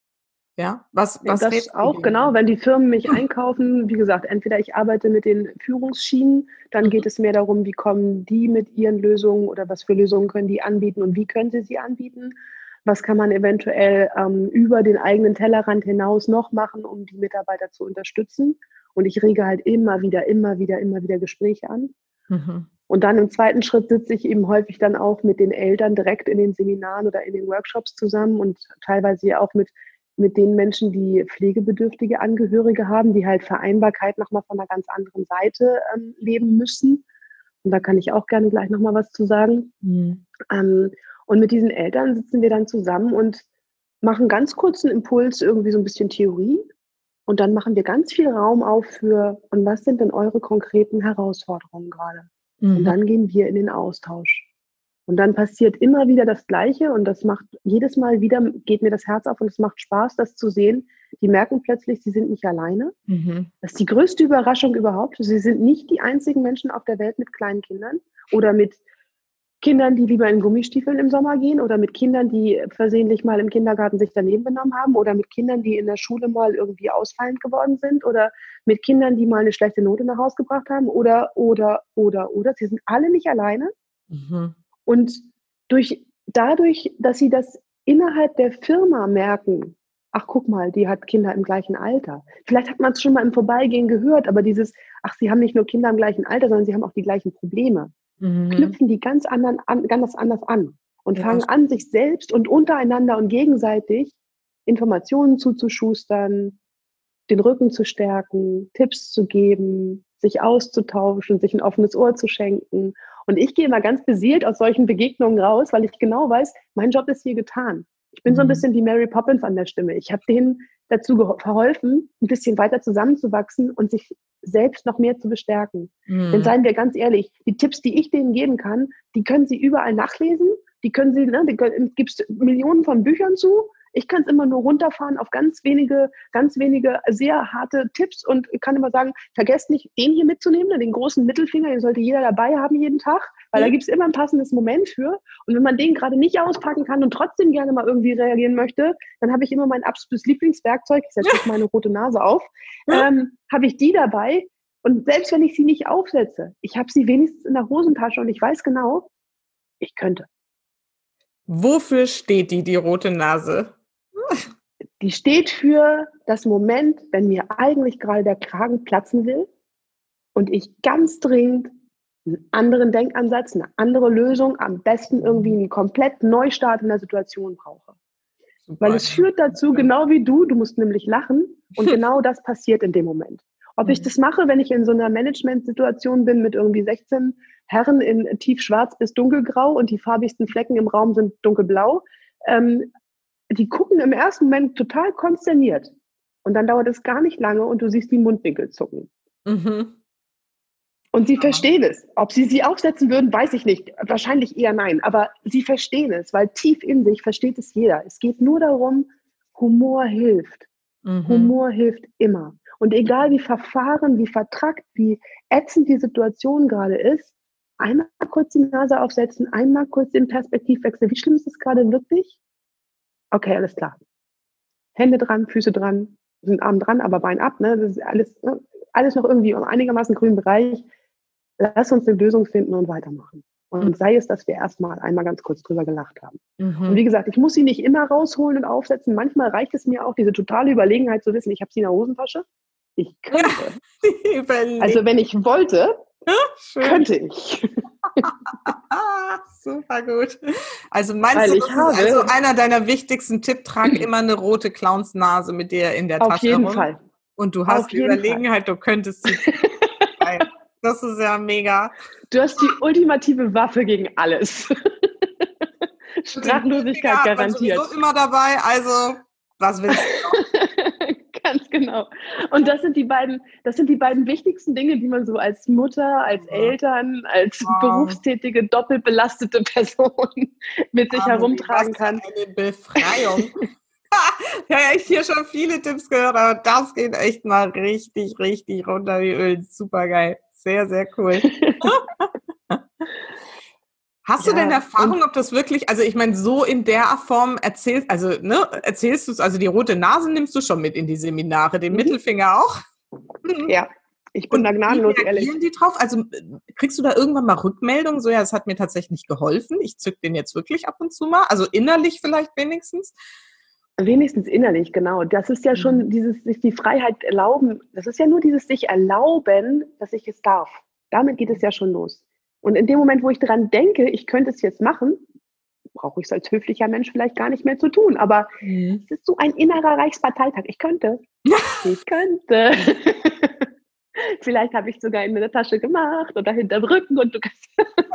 Ja, was, was das rätst du auch, denen? Genau, wenn die Firmen mich einkaufen, wie gesagt, entweder ich arbeite mit den Führungsschienen, dann mhm. geht es mehr darum, wie kommen die mit ihren Lösungen oder was für Lösungen können die anbieten und wie können sie sie anbieten. Was kann man eventuell ähm, über den eigenen Tellerrand hinaus noch machen, um die Mitarbeiter zu unterstützen? Und ich rege halt immer wieder, immer wieder, immer wieder Gespräche an. Mhm. Und dann im zweiten Schritt sitze ich eben häufig dann auch mit den Eltern direkt in den Seminaren oder in den Workshops zusammen und teilweise auch mit mit den Menschen, die pflegebedürftige Angehörige haben, die halt Vereinbarkeit nochmal von einer ganz anderen Seite ähm, leben müssen. Und da kann ich auch gerne gleich nochmal was zu sagen. Mhm. Ähm, und mit diesen Eltern sitzen wir dann zusammen und machen ganz kurzen Impuls, irgendwie so ein bisschen Theorie. Und dann machen wir ganz viel Raum auf für, und was sind denn eure konkreten Herausforderungen gerade? Mhm. Und dann gehen wir in den Austausch. Und dann passiert immer wieder das Gleiche und das macht jedes Mal wieder, geht mir das Herz auf und es macht Spaß, das zu sehen. Die merken plötzlich, sie sind nicht alleine. Mhm. Das ist die größte Überraschung überhaupt. Sie sind nicht die einzigen Menschen auf der Welt mit kleinen Kindern oder mit Kindern, die lieber in Gummistiefeln im Sommer gehen oder mit Kindern, die versehentlich mal im Kindergarten sich daneben benommen haben oder mit Kindern, die in der Schule mal irgendwie ausfallend geworden sind oder mit Kindern, die mal eine schlechte Note nach Hause gebracht haben oder, oder, oder, oder. Sie sind alle nicht alleine. Mhm. Und durch, dadurch, dass sie das innerhalb der Firma merken, ach guck mal, die hat Kinder im gleichen Alter. Vielleicht hat man es schon mal im Vorbeigehen gehört, aber dieses, ach, sie haben nicht nur Kinder im gleichen Alter, sondern sie haben auch die gleichen Probleme. Mhm. Knüpfen die ganz, anderen an, ganz anders an und ja, fangen an, sich selbst und untereinander und gegenseitig Informationen zuzuschustern, den Rücken zu stärken, Tipps zu geben, sich auszutauschen, sich ein offenes Ohr zu schenken. Und ich gehe immer ganz beseelt aus solchen Begegnungen raus, weil ich genau weiß, mein Job ist hier getan. Ich bin mhm. so ein bisschen wie Mary Poppins an der Stimme. Ich habe denen dazu geho- verholfen, ein bisschen weiter zusammenzuwachsen und sich selbst noch mehr zu bestärken. Mhm. Denn seien wir ganz ehrlich, die Tipps, die ich denen geben kann, die können sie überall nachlesen. Die können sie, ne, die können, gibt's Millionen von Büchern zu. Ich kann es immer nur runterfahren auf ganz wenige, ganz wenige sehr harte Tipps und kann immer sagen, vergesst nicht, den hier mitzunehmen, den großen Mittelfinger, den sollte jeder dabei haben jeden Tag, weil mhm. da gibt es immer ein passendes Moment für. Und wenn man den gerade nicht auspacken kann und trotzdem gerne mal irgendwie reagieren möchte, dann habe ich immer mein absolutes Lieblingswerkzeug, ich setze jetzt meine rote Nase auf, mhm. ähm, habe ich die dabei. Und selbst wenn ich sie nicht aufsetze, ich habe sie wenigstens in der Hosentasche und ich weiß genau, ich könnte. Wofür steht die, die rote Nase? Die steht für das Moment, wenn mir eigentlich gerade der Kragen platzen will und ich ganz dringend einen anderen Denkansatz, eine andere Lösung, am besten irgendwie einen komplett Neustart in der Situation brauche. Super. Weil es führt dazu, genau wie du, du musst nämlich lachen und genau das passiert in dem Moment. Ob ich das mache, wenn ich in so einer Management-Situation bin mit irgendwie sechzehn Herren in tiefschwarz bis dunkelgrau und die farbigsten Flecken im Raum sind dunkelblau, ähm, die gucken im ersten Moment total konsterniert. Und dann dauert es gar nicht lange und du siehst die Mundwinkel zucken. Mhm. Und sie ja. verstehen es. Ob sie sie aufsetzen würden, weiß ich nicht. Wahrscheinlich eher nein. Aber sie verstehen es, weil tief in sich versteht es jeder. Es geht nur darum, Humor hilft. Mhm. Humor hilft immer. Und egal wie verfahren, wie vertrackt, wie ätzend die Situation gerade ist, einmal kurz die Nase aufsetzen, einmal kurz den Perspektivwechsel. Wie schlimm ist es gerade wirklich? Okay, alles klar. Hände dran, Füße dran, sind Arm dran, aber Bein ab. Ne? Das ist alles, ne? alles noch irgendwie im einigermaßen grünen Bereich. Lass uns eine Lösung finden und weitermachen. Und mhm. sei es, dass wir erstmal einmal ganz kurz drüber gelacht haben. Mhm. Und wie gesagt, ich muss sie nicht immer rausholen und aufsetzen. Manchmal reicht es mir auch, diese totale Überlegenheit zu wissen, ich habe sie in der Hosentasche. Ich könnte. Also wenn ich wollte, Schön. könnte ich. Super gut. Also meinst Weil du, das habe, ist also einer deiner wichtigsten Tipps, trag immer eine rote Clownsnase mit dir in der auf Tasche jeden rum. Fall. Und du hast auf die Überlegenheit, Fall. du könntest sie. Das ist ja mega. Du hast die ultimative Waffe gegen alles. Sprachlosigkeit garantiert. Du bist immer dabei, also was willst du noch? Ganz genau. Und das sind die beiden, das sind die beiden wichtigsten Dinge, die man so als Mutter, als ja. Eltern, als wow. berufstätige, doppelt belastete Person mit sich Aber herumtragen kann. Eine Befreiung. Ja, ich hier schon viele Tipps gehört, aber das geht echt mal richtig, richtig runter wie Öl. Super geil. Sehr, sehr cool. Hast ja, du denn Erfahrung, ob das wirklich, also ich meine, so in der Form erzählst, also ne, erzählst du es, also die rote Nase nimmst du schon mit in die Seminare, den mhm. Mittelfinger auch? Ja, ich bin und da gnadenlos wie reagieren ehrlich. die drauf? Also kriegst du da irgendwann mal Rückmeldungen, so ja, es hat mir tatsächlich geholfen, ich zück den jetzt wirklich ab und zu mal, also innerlich vielleicht wenigstens? Wenigstens innerlich, genau. Das ist ja schon mhm. dieses, sich die Freiheit erlauben, das ist ja nur dieses sich erlauben, dass ich es darf. Damit geht es ja schon los. Und in dem Moment, wo ich daran denke, ich könnte es jetzt machen, brauche ich es als höflicher Mensch vielleicht gar nicht mehr zu tun. Aber mhm. es ist so ein innerer Reichsparteitag. Ich könnte. Ich könnte. Vielleicht habe ich es sogar in der Tasche gemacht oder hinterm Rücken und du kannst.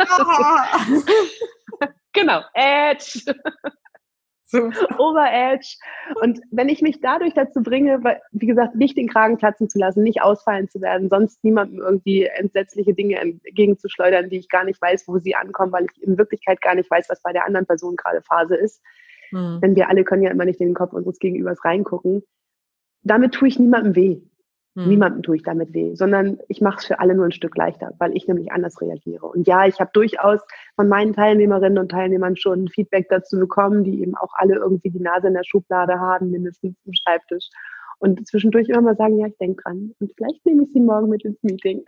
Genau. Edge. Over-Edge. Und wenn ich mich dadurch dazu bringe, weil, wie gesagt, nicht den Kragen platzen zu lassen, nicht ausfallen zu werden, sonst niemandem irgendwie entsetzliche Dinge entgegenzuschleudern, die ich gar nicht weiß, wo sie ankommen, weil ich in Wirklichkeit gar nicht weiß, was bei der anderen Person gerade Phase ist. Mhm. Denn wir alle können ja immer nicht in den Kopf unseres Gegenübers reingucken. Damit tue ich niemandem weh. Hm. Niemandem tue ich damit weh, sondern ich mache es für alle nur ein Stück leichter, weil ich nämlich anders reagiere. Und ja, ich habe durchaus von meinen Teilnehmerinnen und Teilnehmern schon Feedback dazu bekommen, die eben auch alle irgendwie die Nase in der Schublade haben, mindestens im Schreibtisch. Und zwischendurch immer mal sagen, ja, ich denke dran. Und vielleicht nehme ich sie morgen mit ins Meeting.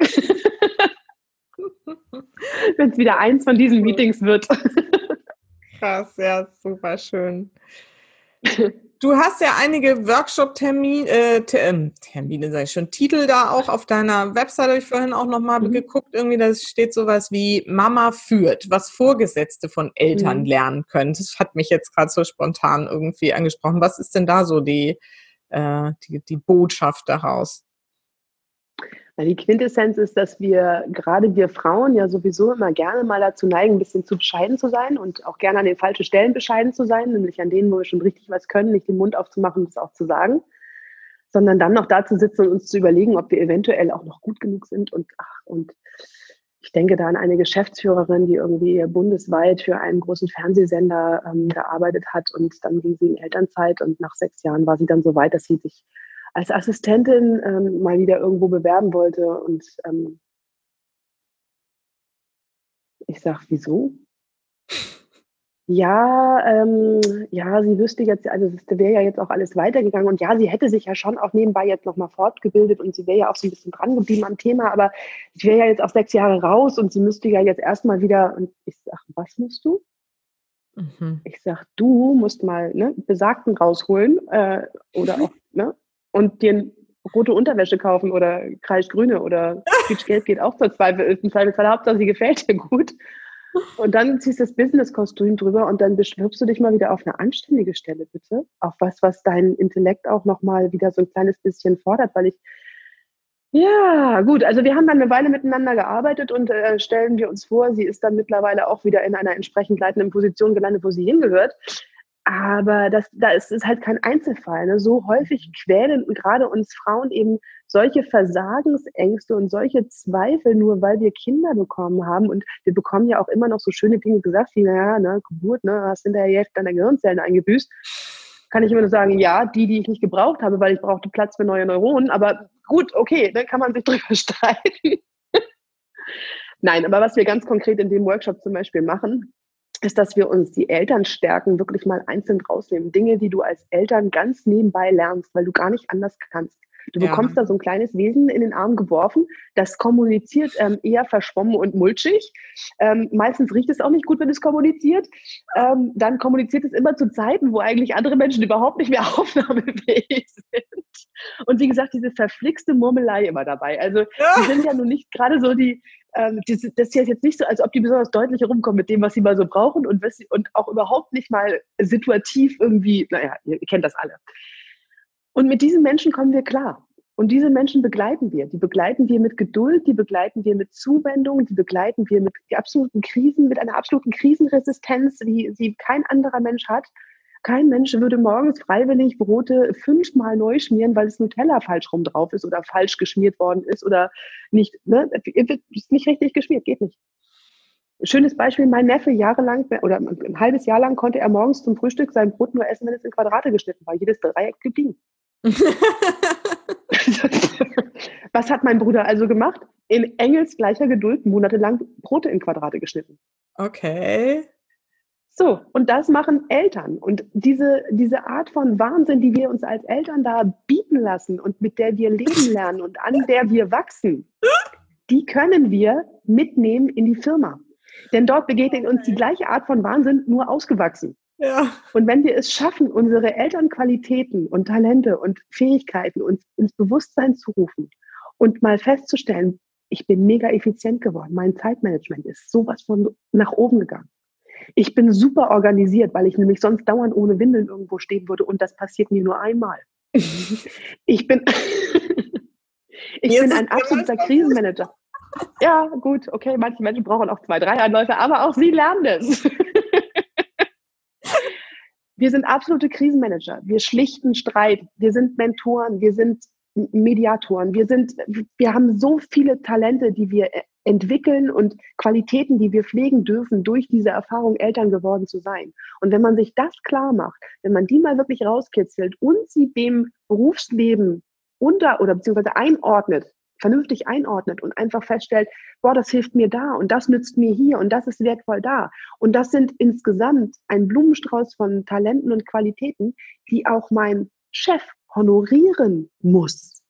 Wenn es wieder eins von diesen Meetings wird. Krass, ja, super schön. Du hast ja einige Workshop-Termine, äh, Ter- Termine, sag ich schon, Titel da auch auf deiner Website, habe ich vorhin auch nochmal Mhm. geguckt, irgendwie, da steht sowas wie Mama führt, was Vorgesetzte von Eltern Mhm. lernen können. Das hat mich jetzt gerade so spontan irgendwie angesprochen. Was ist denn da so die, äh, die, die Botschaft daraus? Die Quintessenz ist, dass wir, gerade wir Frauen, ja sowieso immer gerne mal dazu neigen, ein bisschen zu bescheiden zu sein und auch gerne an den falschen Stellen bescheiden zu sein, nämlich an denen, wo wir schon richtig was können, nicht den Mund aufzumachen und es auch zu sagen, sondern dann noch da zu sitzen und uns zu überlegen, ob wir eventuell auch noch gut genug sind. Und, ach, und ich denke da an eine Geschäftsführerin, die irgendwie bundesweit für einen großen Fernsehsender ähm, gearbeitet hat, und dann ging sie in Elternzeit und nach sechs Jahren war sie dann so weit, dass sie sich als Assistentin ähm, mal wieder irgendwo bewerben wollte. Und ähm, ich sage, wieso? Ja, ähm, ja, sie wüsste jetzt, also es wäre ja jetzt auch alles weitergegangen, und ja, sie hätte sich ja schon auch nebenbei jetzt nochmal fortgebildet und sie wäre ja auch so ein bisschen dran geblieben am Thema, aber sie wäre ja jetzt auch sechs Jahre raus und sie müsste ja jetzt erstmal wieder, und ich sage, was musst du? Mhm. Ich sage, du musst mal, ne, Besagten rausholen äh, oder auch, ne, und dir rote Unterwäsche kaufen oder kreisgrüne oder quietschgelb geht auch zur Zweifel, im Zweifelsfall, Hauptsache sie gefällt dir gut. Und dann ziehst du das Business-Kostüm drüber und dann bewirbst du dich mal wieder auf eine anständige Stelle, bitte. Auf was, was deinen Intellekt auch nochmal wieder so ein kleines bisschen fordert, weil ich, ja, gut, also wir haben dann eine Weile miteinander gearbeitet und äh, stellen wir uns vor, sie ist dann mittlerweile auch wieder in einer entsprechend leitenden Position gelandet, wo sie hingehört. Aber das, da ist es halt kein Einzelfall. Ne? So häufig quälen gerade uns Frauen eben solche Versagensängste und solche Zweifel, nur weil wir Kinder bekommen haben. Und wir bekommen ja auch immer noch so schöne Dinge gesagt, wie, naja, ne, Geburt, ne, hast hinterher die Hälfte deiner Gehirnzellen eingebüßt. Kann ich immer nur sagen, ja, die, die ich nicht gebraucht habe, weil ich brauchte Platz für neue Neuronen. Aber gut, okay, dann kann man sich drüber streiten. Nein, aber was wir ganz konkret in dem Workshop zum Beispiel machen, ist, dass wir uns die Elternstärken wirklich mal einzeln rausnehmen. Dinge, die du als Eltern ganz nebenbei lernst, weil du gar nicht anders kannst. Du Ja. bekommst da so ein kleines Wesen in den Arm geworfen, das kommuniziert ähm, eher verschwommen und mulchig. Ähm, meistens riecht es auch nicht gut, wenn es kommuniziert. Ähm, dann kommuniziert es immer zu Zeiten, wo eigentlich andere Menschen überhaupt nicht mehr aufnahmefähig sind. Und wie gesagt, diese verflixte Murmelei immer dabei. Also die sind ja nun nicht gerade so die, ähm, das, das ist jetzt nicht so, als ob die besonders deutlich rumkommen mit dem, was sie mal so brauchen, und, was sie, und auch überhaupt nicht mal situativ irgendwie, naja, ihr, ihr kennt das alle. Und mit diesen Menschen kommen wir klar. Und diese Menschen begleiten wir. Die begleiten wir mit Geduld, die begleiten wir mit Zuwendung, die begleiten wir mit die absoluten Krisen, mit einer absoluten Krisenresistenz, wie sie kein anderer Mensch hat. Kein Mensch würde morgens freiwillig Brote fünfmal neu schmieren, weil das Nutella falsch rum drauf ist oder falsch geschmiert worden ist oder nicht, ne, ist nicht richtig geschmiert, geht nicht. Schönes Beispiel, mein Neffe jahrelang oder ein halbes Jahr lang konnte er morgens zum Frühstück sein Brot nur essen, wenn es in Quadrate geschnitten war. Jedes Dreieck geblieben. Was hat mein Bruder also gemacht? In engelsgleicher Geduld monatelang Brote in Quadrate geschnitten. Okay. So, und das machen Eltern. Und diese, diese Art von Wahnsinn, die wir uns als Eltern da bieten lassen und mit der wir leben lernen und an der wir wachsen, die können wir mitnehmen in die Firma. Denn dort begegnet uns die gleiche Art von Wahnsinn, nur ausgewachsen. Ja. Und wenn wir es schaffen, unsere Elternqualitäten und Talente und Fähigkeiten uns ins Bewusstsein zu rufen und mal festzustellen, ich bin mega effizient geworden, mein Zeitmanagement ist sowas von nach oben gegangen. Ich bin super organisiert, weil ich nämlich sonst dauernd ohne Windeln irgendwo stehen würde, und das passiert mir nur einmal. Ich bin, ich bin ein absoluter Krisenmanager. Ja, gut, okay, manche Menschen brauchen auch zwei, drei Anläufe, aber auch sie lernen es. Wir sind absolute Krisenmanager. Wir schlichten Streit. Wir sind Mentoren. Wir sind Mediatoren. Wir sind, wir haben so viele Talente, die wir entwickeln und Qualitäten, die wir pflegen dürfen, durch diese Erfahrung, Eltern geworden zu sein. Und wenn man sich das klar macht, wenn man die mal wirklich rauskitzelt und sie dem Berufsleben unter oder beziehungsweise einordnet, vernünftig einordnet und einfach feststellt, boah, das hilft mir da und das nützt mir hier und das ist wertvoll da. Und das sind insgesamt ein Blumenstrauß von Talenten und Qualitäten, die auch mein Chef honorieren muss.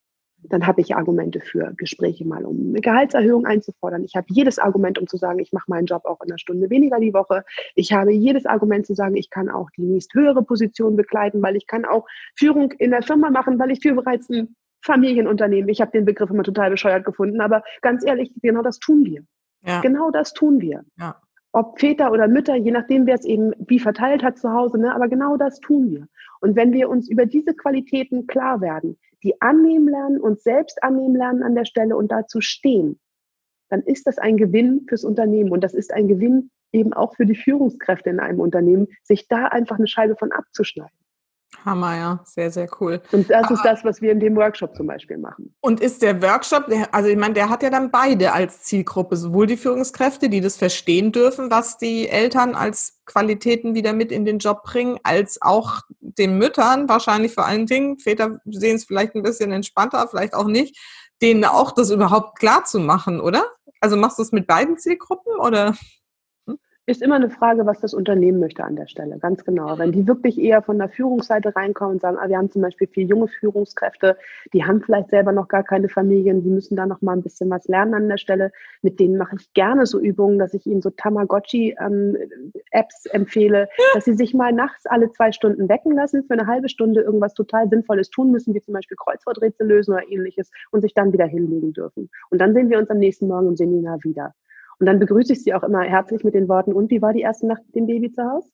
Dann habe ich Argumente für Gespräche mal, um eine Gehaltserhöhung einzufordern. Ich habe jedes Argument, um zu sagen, ich mache meinen Job auch in einer Stunde weniger die Woche. Ich habe jedes Argument zu sagen, ich kann auch die nächsthöhere Position bekleiden, weil ich kann auch Führung in der Firma machen, weil ich führe bereits ein Familienunternehmen. Ich habe den Begriff immer total bescheuert gefunden, aber ganz ehrlich, genau das tun wir. Ja. Genau das tun wir. Ja. Ob Väter oder Mütter, je nachdem, wer es eben wie verteilt hat zu Hause, ne? Aber genau das tun wir. Und wenn wir uns über diese Qualitäten klar werden, die annehmen lernen, uns selbst annehmen lernen an der Stelle und dazu stehen, dann ist das ein Gewinn fürs Unternehmen. Und das ist ein Gewinn eben auch für die Führungskräfte in einem Unternehmen, sich da einfach eine Scheibe von abzuschneiden. Hammer, ja, sehr, sehr cool. Und das ist das, was wir in dem Workshop zum Beispiel machen. Und ist der Workshop, der, also ich meine, der hat ja dann beide als Zielgruppe, sowohl die Führungskräfte, die das verstehen dürfen, was die Eltern als Qualitäten wieder mit in den Job bringen, als auch den Müttern, wahrscheinlich vor allen Dingen, Väter sehen es vielleicht ein bisschen entspannter, vielleicht auch nicht, denen auch das überhaupt klar zu machen, oder? Also machst du es mit beiden Zielgruppen, oder? Ist immer eine Frage, was das Unternehmen möchte an der Stelle, ganz genau. Wenn die wirklich eher von der Führungsseite reinkommen und sagen, ah, wir haben zum Beispiel viele junge Führungskräfte, die haben vielleicht selber noch gar keine Familien, die müssen da noch mal ein bisschen was lernen an der Stelle. Mit denen mache ich gerne so Übungen, dass ich ihnen so Tamagotchi-Apps empfehle, dass sie sich mal nachts alle zwei Stunden wecken lassen, für eine halbe Stunde irgendwas total Sinnvolles tun müssen, wie zum Beispiel Kreuzworträtsel lösen oder ähnliches und sich dann wieder hinlegen dürfen. Und dann sehen wir uns am nächsten Morgen im Seminar wieder. Und dann begrüße ich sie auch immer herzlich mit den Worten, und wie war die erste Nacht mit dem Baby zu Hause?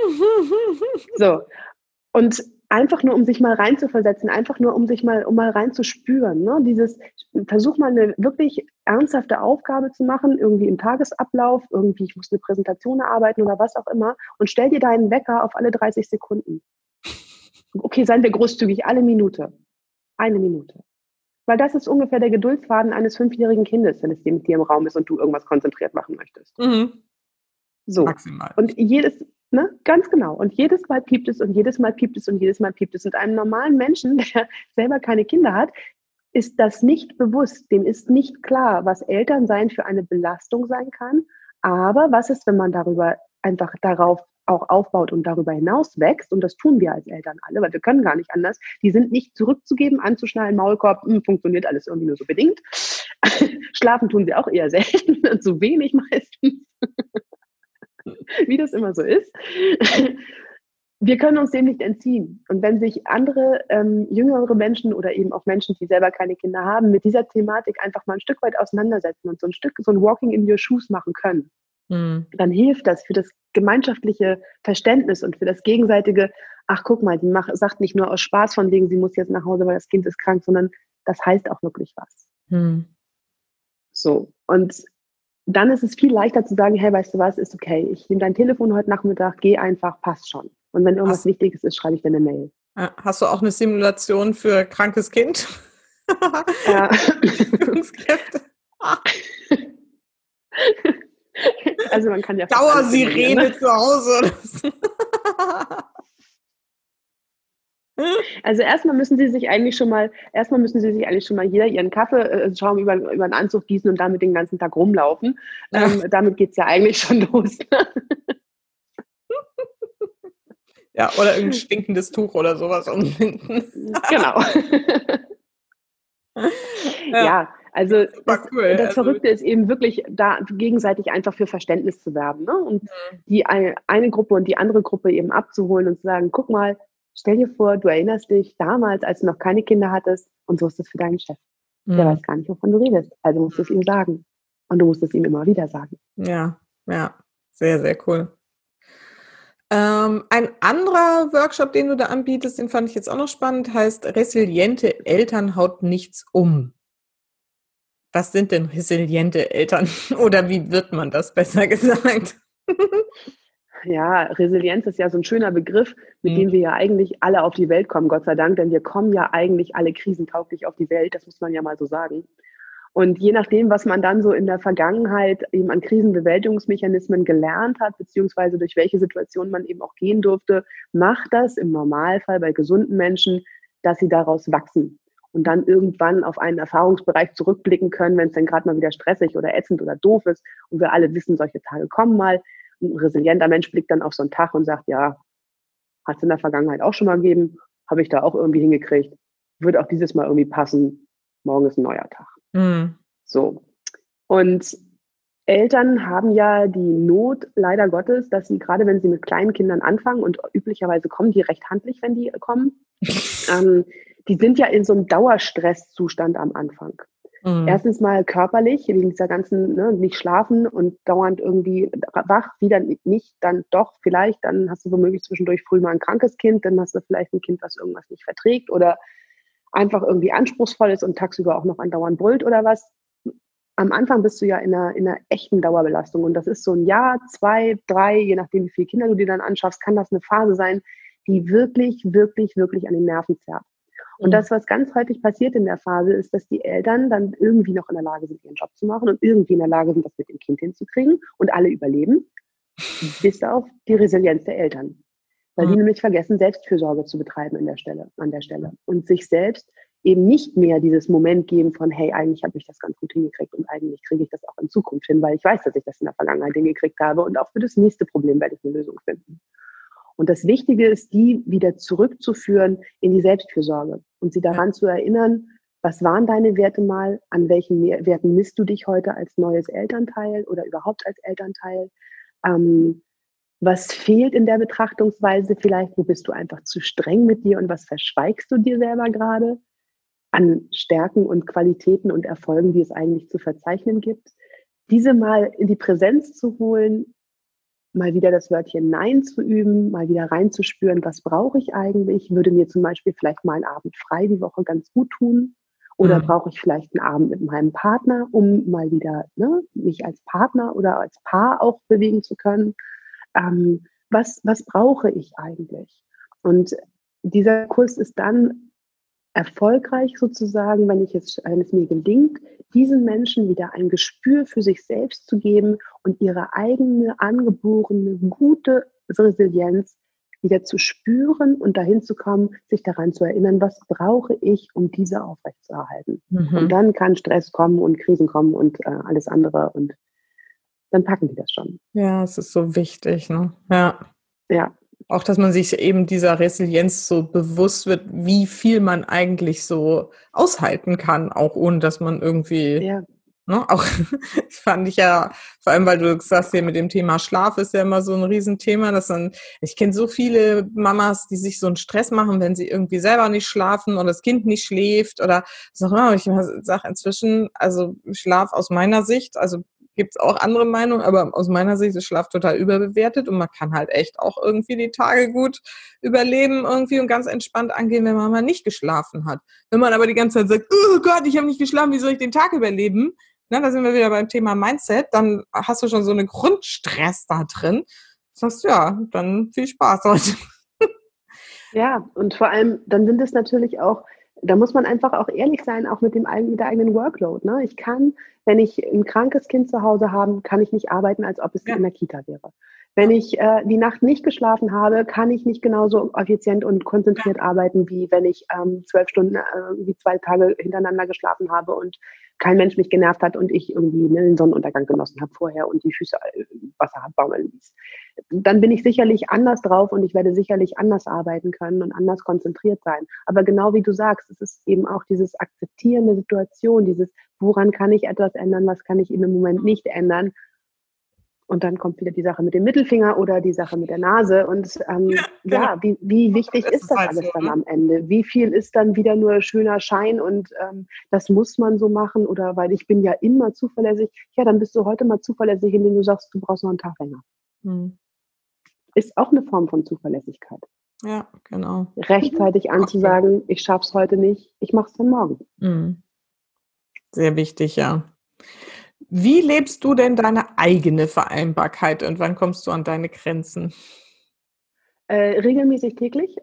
So. Und einfach nur, um sich mal reinzuversetzen, einfach nur, um sich mal, um mal reinzuspüren, ne? Dieses, versuch mal eine wirklich ernsthafte Aufgabe zu machen, irgendwie im Tagesablauf, irgendwie, ich muss eine Präsentation erarbeiten oder was auch immer, und stell dir deinen Wecker auf alle dreißig Sekunden. Okay, seien wir großzügig, alle Minute. Eine Minute. Weil das ist ungefähr der Geduldsfaden eines fünfjährigen Kindes, wenn es mit dir im Raum ist und du irgendwas konzentriert machen möchtest. Mhm. So. Maximal. Und jedes, ne, ganz genau. Und jedes Mal piept es und jedes Mal piept es und jedes Mal piept es. Und einem normalen Menschen, der selber keine Kinder hat, ist das nicht bewusst. Dem ist nicht klar, was Elternsein für eine Belastung sein kann. Aber was ist, wenn man darüber einfach darauf auch aufbaut und darüber hinaus wächst, und das tun wir als Eltern alle, weil wir können gar nicht anders, die sind nicht zurückzugeben, anzuschnallen, Maulkorb, mh, funktioniert alles irgendwie nur so bedingt. Schlafen tun sie auch eher selten, zu wenig meistens, wie das immer so ist. Wir können uns dem nicht entziehen. Und wenn sich andere ähm, jüngere Menschen oder eben auch Menschen, die selber keine Kinder haben, mit dieser Thematik einfach mal ein Stück weit auseinandersetzen und so ein Stück, so ein Walking in your shoes machen können, mhm. dann hilft das für das gemeinschaftliche Verständnis und für das gegenseitige, ach guck mal, die macht, sagt nicht nur aus Spaß von wegen, sie muss jetzt nach Hause, weil das Kind ist krank, sondern das heißt auch wirklich was. Mhm. So, und dann ist es viel leichter zu sagen, hey, weißt du was, ist okay, ich nehme dein Telefon heute Nachmittag, geh einfach, passt schon. Und wenn irgendwas hast, Wichtiges ist, schreibe ich dir eine Mail. Hast du auch eine Simulation für krankes Kind? Ja. Also man kann ja Dauersirene, ne? Zu Hause. Also erstmal müssen sie sich eigentlich schon mal, erstmal müssen sie sich eigentlich schon mal jeder ihren Kaffeeschaum über, über einen Anzug gießen und damit den ganzen Tag rumlaufen. Ja. Ähm, damit geht es ja eigentlich schon los. Ja, oder irgendein stinkendes Tuch oder sowas umbinden. Genau. Ja, ja, also das, cool. das also, Verrückte ist eben wirklich, da gegenseitig einfach für Verständnis zu werben, ne? Und mhm. die eine, eine Gruppe und die andere Gruppe eben abzuholen und zu sagen, guck mal, stell dir vor, du erinnerst dich damals, als du noch keine Kinder hattest, und so ist das für deinen Chef. Mhm. Der weiß gar nicht, wovon du redest. Also musst du es ihm sagen. Und du musst es ihm immer wieder sagen. Ja, ja, sehr, sehr cool. Ähm, ein anderer Workshop, den du da anbietest, den fand ich jetzt auch noch spannend, heißt resiliente Eltern haut nichts um. Was sind denn resiliente Eltern? Oder wie wird man das besser gesagt? Ja, Resilienz ist ja so ein schöner Begriff, mit mhm. dem wir ja eigentlich alle auf die Welt kommen, Gott sei Dank, denn wir kommen ja eigentlich alle krisentauglich auf die Welt, das muss man ja mal so sagen. Und je nachdem, was man dann so in der Vergangenheit eben an Krisenbewältigungsmechanismen gelernt hat, beziehungsweise durch welche Situation man eben auch gehen durfte, macht das im Normalfall bei gesunden Menschen, dass sie daraus wachsen und dann irgendwann auf einen Erfahrungsbereich zurückblicken können, wenn es dann gerade mal wieder stressig oder ätzend oder doof ist. Und wir alle wissen, solche Tage kommen mal. Ein resilienter Mensch blickt dann auf so einen Tag und sagt, ja, hat es in der Vergangenheit auch schon mal gegeben, habe ich da auch irgendwie hingekriegt, wird auch dieses Mal irgendwie passen. morgen ist ein neuer Tag. Mhm. So. Und Eltern haben ja die Not, leider Gottes, dass sie, gerade wenn sie mit kleinen Kindern anfangen, und üblicherweise kommen die recht handlich, wenn die kommen, ähm, die sind ja in so einem Dauerstresszustand am Anfang. Mhm. Erstens mal körperlich, wegen dieser ganzen, ne, nicht schlafen und dauernd irgendwie wach, wieder nicht, dann doch, vielleicht, dann hast du womöglich zwischendurch früh mal ein krankes Kind, dann hast du vielleicht ein Kind, was irgendwas nicht verträgt oder einfach irgendwie anspruchsvoll ist und tagsüber auch noch andauernd brüllt oder was. Am Anfang bist du ja in einer, in einer echten Dauerbelastung und das ist so ein Jahr, zwei, drei, je nachdem, wie viele Kinder du dir dann anschaffst, kann das eine Phase sein, die wirklich, wirklich, wirklich an den Nerven zerrt. Und das, was ganz häufig passiert in der Phase, ist, dass die Eltern dann irgendwie noch in der Lage sind, ihren Job zu machen und irgendwie in der Lage sind, das mit dem Kind hinzukriegen und alle überleben, bis auf die Resilienz der Eltern. Weil die nämlich vergessen, Selbstfürsorge zu betreiben an der Stelle, an der Stelle und sich selbst eben nicht mehr dieses Moment geben von, hey, eigentlich habe ich das ganz gut hingekriegt und eigentlich kriege ich das auch in Zukunft hin, weil ich weiß, dass ich das in der Vergangenheit hingekriegt habe und auch für das nächste Problem werde ich eine Lösung finden. Und das Wichtige ist, die wieder zurückzuführen in die Selbstfürsorge und sie daran zu erinnern, was waren deine Werte mal, an welchen Werten misst du dich heute als neues Elternteil oder überhaupt als Elternteil, ähm, was fehlt in der Betrachtungsweise vielleicht, wo bist du einfach zu streng mit dir und was verschweigst du dir selber gerade an Stärken und Qualitäten und Erfolgen, die es eigentlich zu verzeichnen gibt, diese mal in die Präsenz zu holen, mal wieder das Wörtchen Nein zu üben, mal wieder reinzuspüren, was brauche ich eigentlich? Würde mir zum Beispiel vielleicht mal einen Abend frei die Woche ganz gut tun? Oder mhm. brauche ich vielleicht einen Abend mit meinem Partner, um mal wieder, ne, mich als Partner oder als Paar auch bewegen zu können? Ähm, was, was brauche ich eigentlich? Und dieser Kurs ist dann erfolgreich sozusagen, wenn ich jetzt, wenn es mir gelingt, diesen Menschen wieder ein Gespür für sich selbst zu geben und ihre eigene angeborene gute Resilienz wieder zu spüren und dahin zu kommen, sich daran zu erinnern, was brauche ich, um diese aufrechtzuerhalten. Mhm. Und dann kann Stress kommen und Krisen kommen und äh, alles andere und dann packen die das schon. Ja, es ist so wichtig, ne? Ja. Ja. Auch, dass man sich eben dieser Resilienz so bewusst wird, wie viel man eigentlich so aushalten kann, auch ohne dass man irgendwie, ja. ne, auch, das fand ich ja, vor allem, weil du sagst, hier mit dem Thema Schlaf ist ja immer so ein Riesenthema, dass dann, ich kenne so viele Mamas, die sich so einen Stress machen, wenn sie irgendwie selber nicht schlafen oder das Kind nicht schläft oder was auch immer. Ich sage inzwischen, also Schlaf aus meiner Sicht, also gibt es auch andere Meinungen, aber aus meiner Sicht ist Schlaf total überbewertet und man kann halt echt auch irgendwie die Tage gut überleben irgendwie und ganz entspannt angehen, wenn man mal nicht geschlafen hat. Wenn man aber die ganze Zeit sagt, oh Gott, ich habe nicht geschlafen, wie soll ich den Tag überleben? Na, da sind wir wieder beim Thema Mindset, dann hast du schon so einen Grundstress da drin. Sagst du, ja, dann viel Spaß heute. Ja, und vor allem, dann sind es natürlich auch, da muss man einfach auch ehrlich sein, auch mit dem mit der eigenen Workload. Ne? Ich kann, wenn ich ein krankes Kind zu Hause habe, kann ich nicht arbeiten, als ob es ja. in der Kita wäre. Wenn ja. ich äh, die Nacht nicht geschlafen habe, kann ich nicht genauso effizient und konzentriert ja. arbeiten, wie wenn ich ähm, zwölf Stunden, äh, wie zwei Tage hintereinander geschlafen habe und kein Mensch mich genervt hat und ich irgendwie ne, den Sonnenuntergang genossen habe vorher und die Füße äh, Wasser baumeln ließ. Dann bin ich sicherlich anders drauf und ich werde sicherlich anders arbeiten können und anders konzentriert sein. Aber genau wie du sagst, es ist eben auch dieses Akzeptieren der Situation, dieses, woran kann ich etwas ändern, was kann ich im Moment nicht ändern. Und dann kommt wieder die Sache mit dem Mittelfinger oder die Sache mit der Nase. Und ähm, ja, genau. ja, wie, wie wichtig ist das alles dann am Ende? Wie viel ist dann wieder nur schöner Schein und ähm, das muss man so machen? Oder weil ich bin ja immer zuverlässig. Ja, dann bist du heute mal zuverlässig, indem du sagst, du brauchst noch einen Tag länger. Hm. Ist auch eine Form von Zuverlässigkeit. Ja, genau. Rechtzeitig anzusagen, okay. ich schaff's heute nicht, ich mach's dann morgen. Hm. Sehr wichtig, ja. Wie lebst du denn deine eigene Vereinbarkeit und wann kommst du an deine Grenzen? Äh, regelmäßig täglich.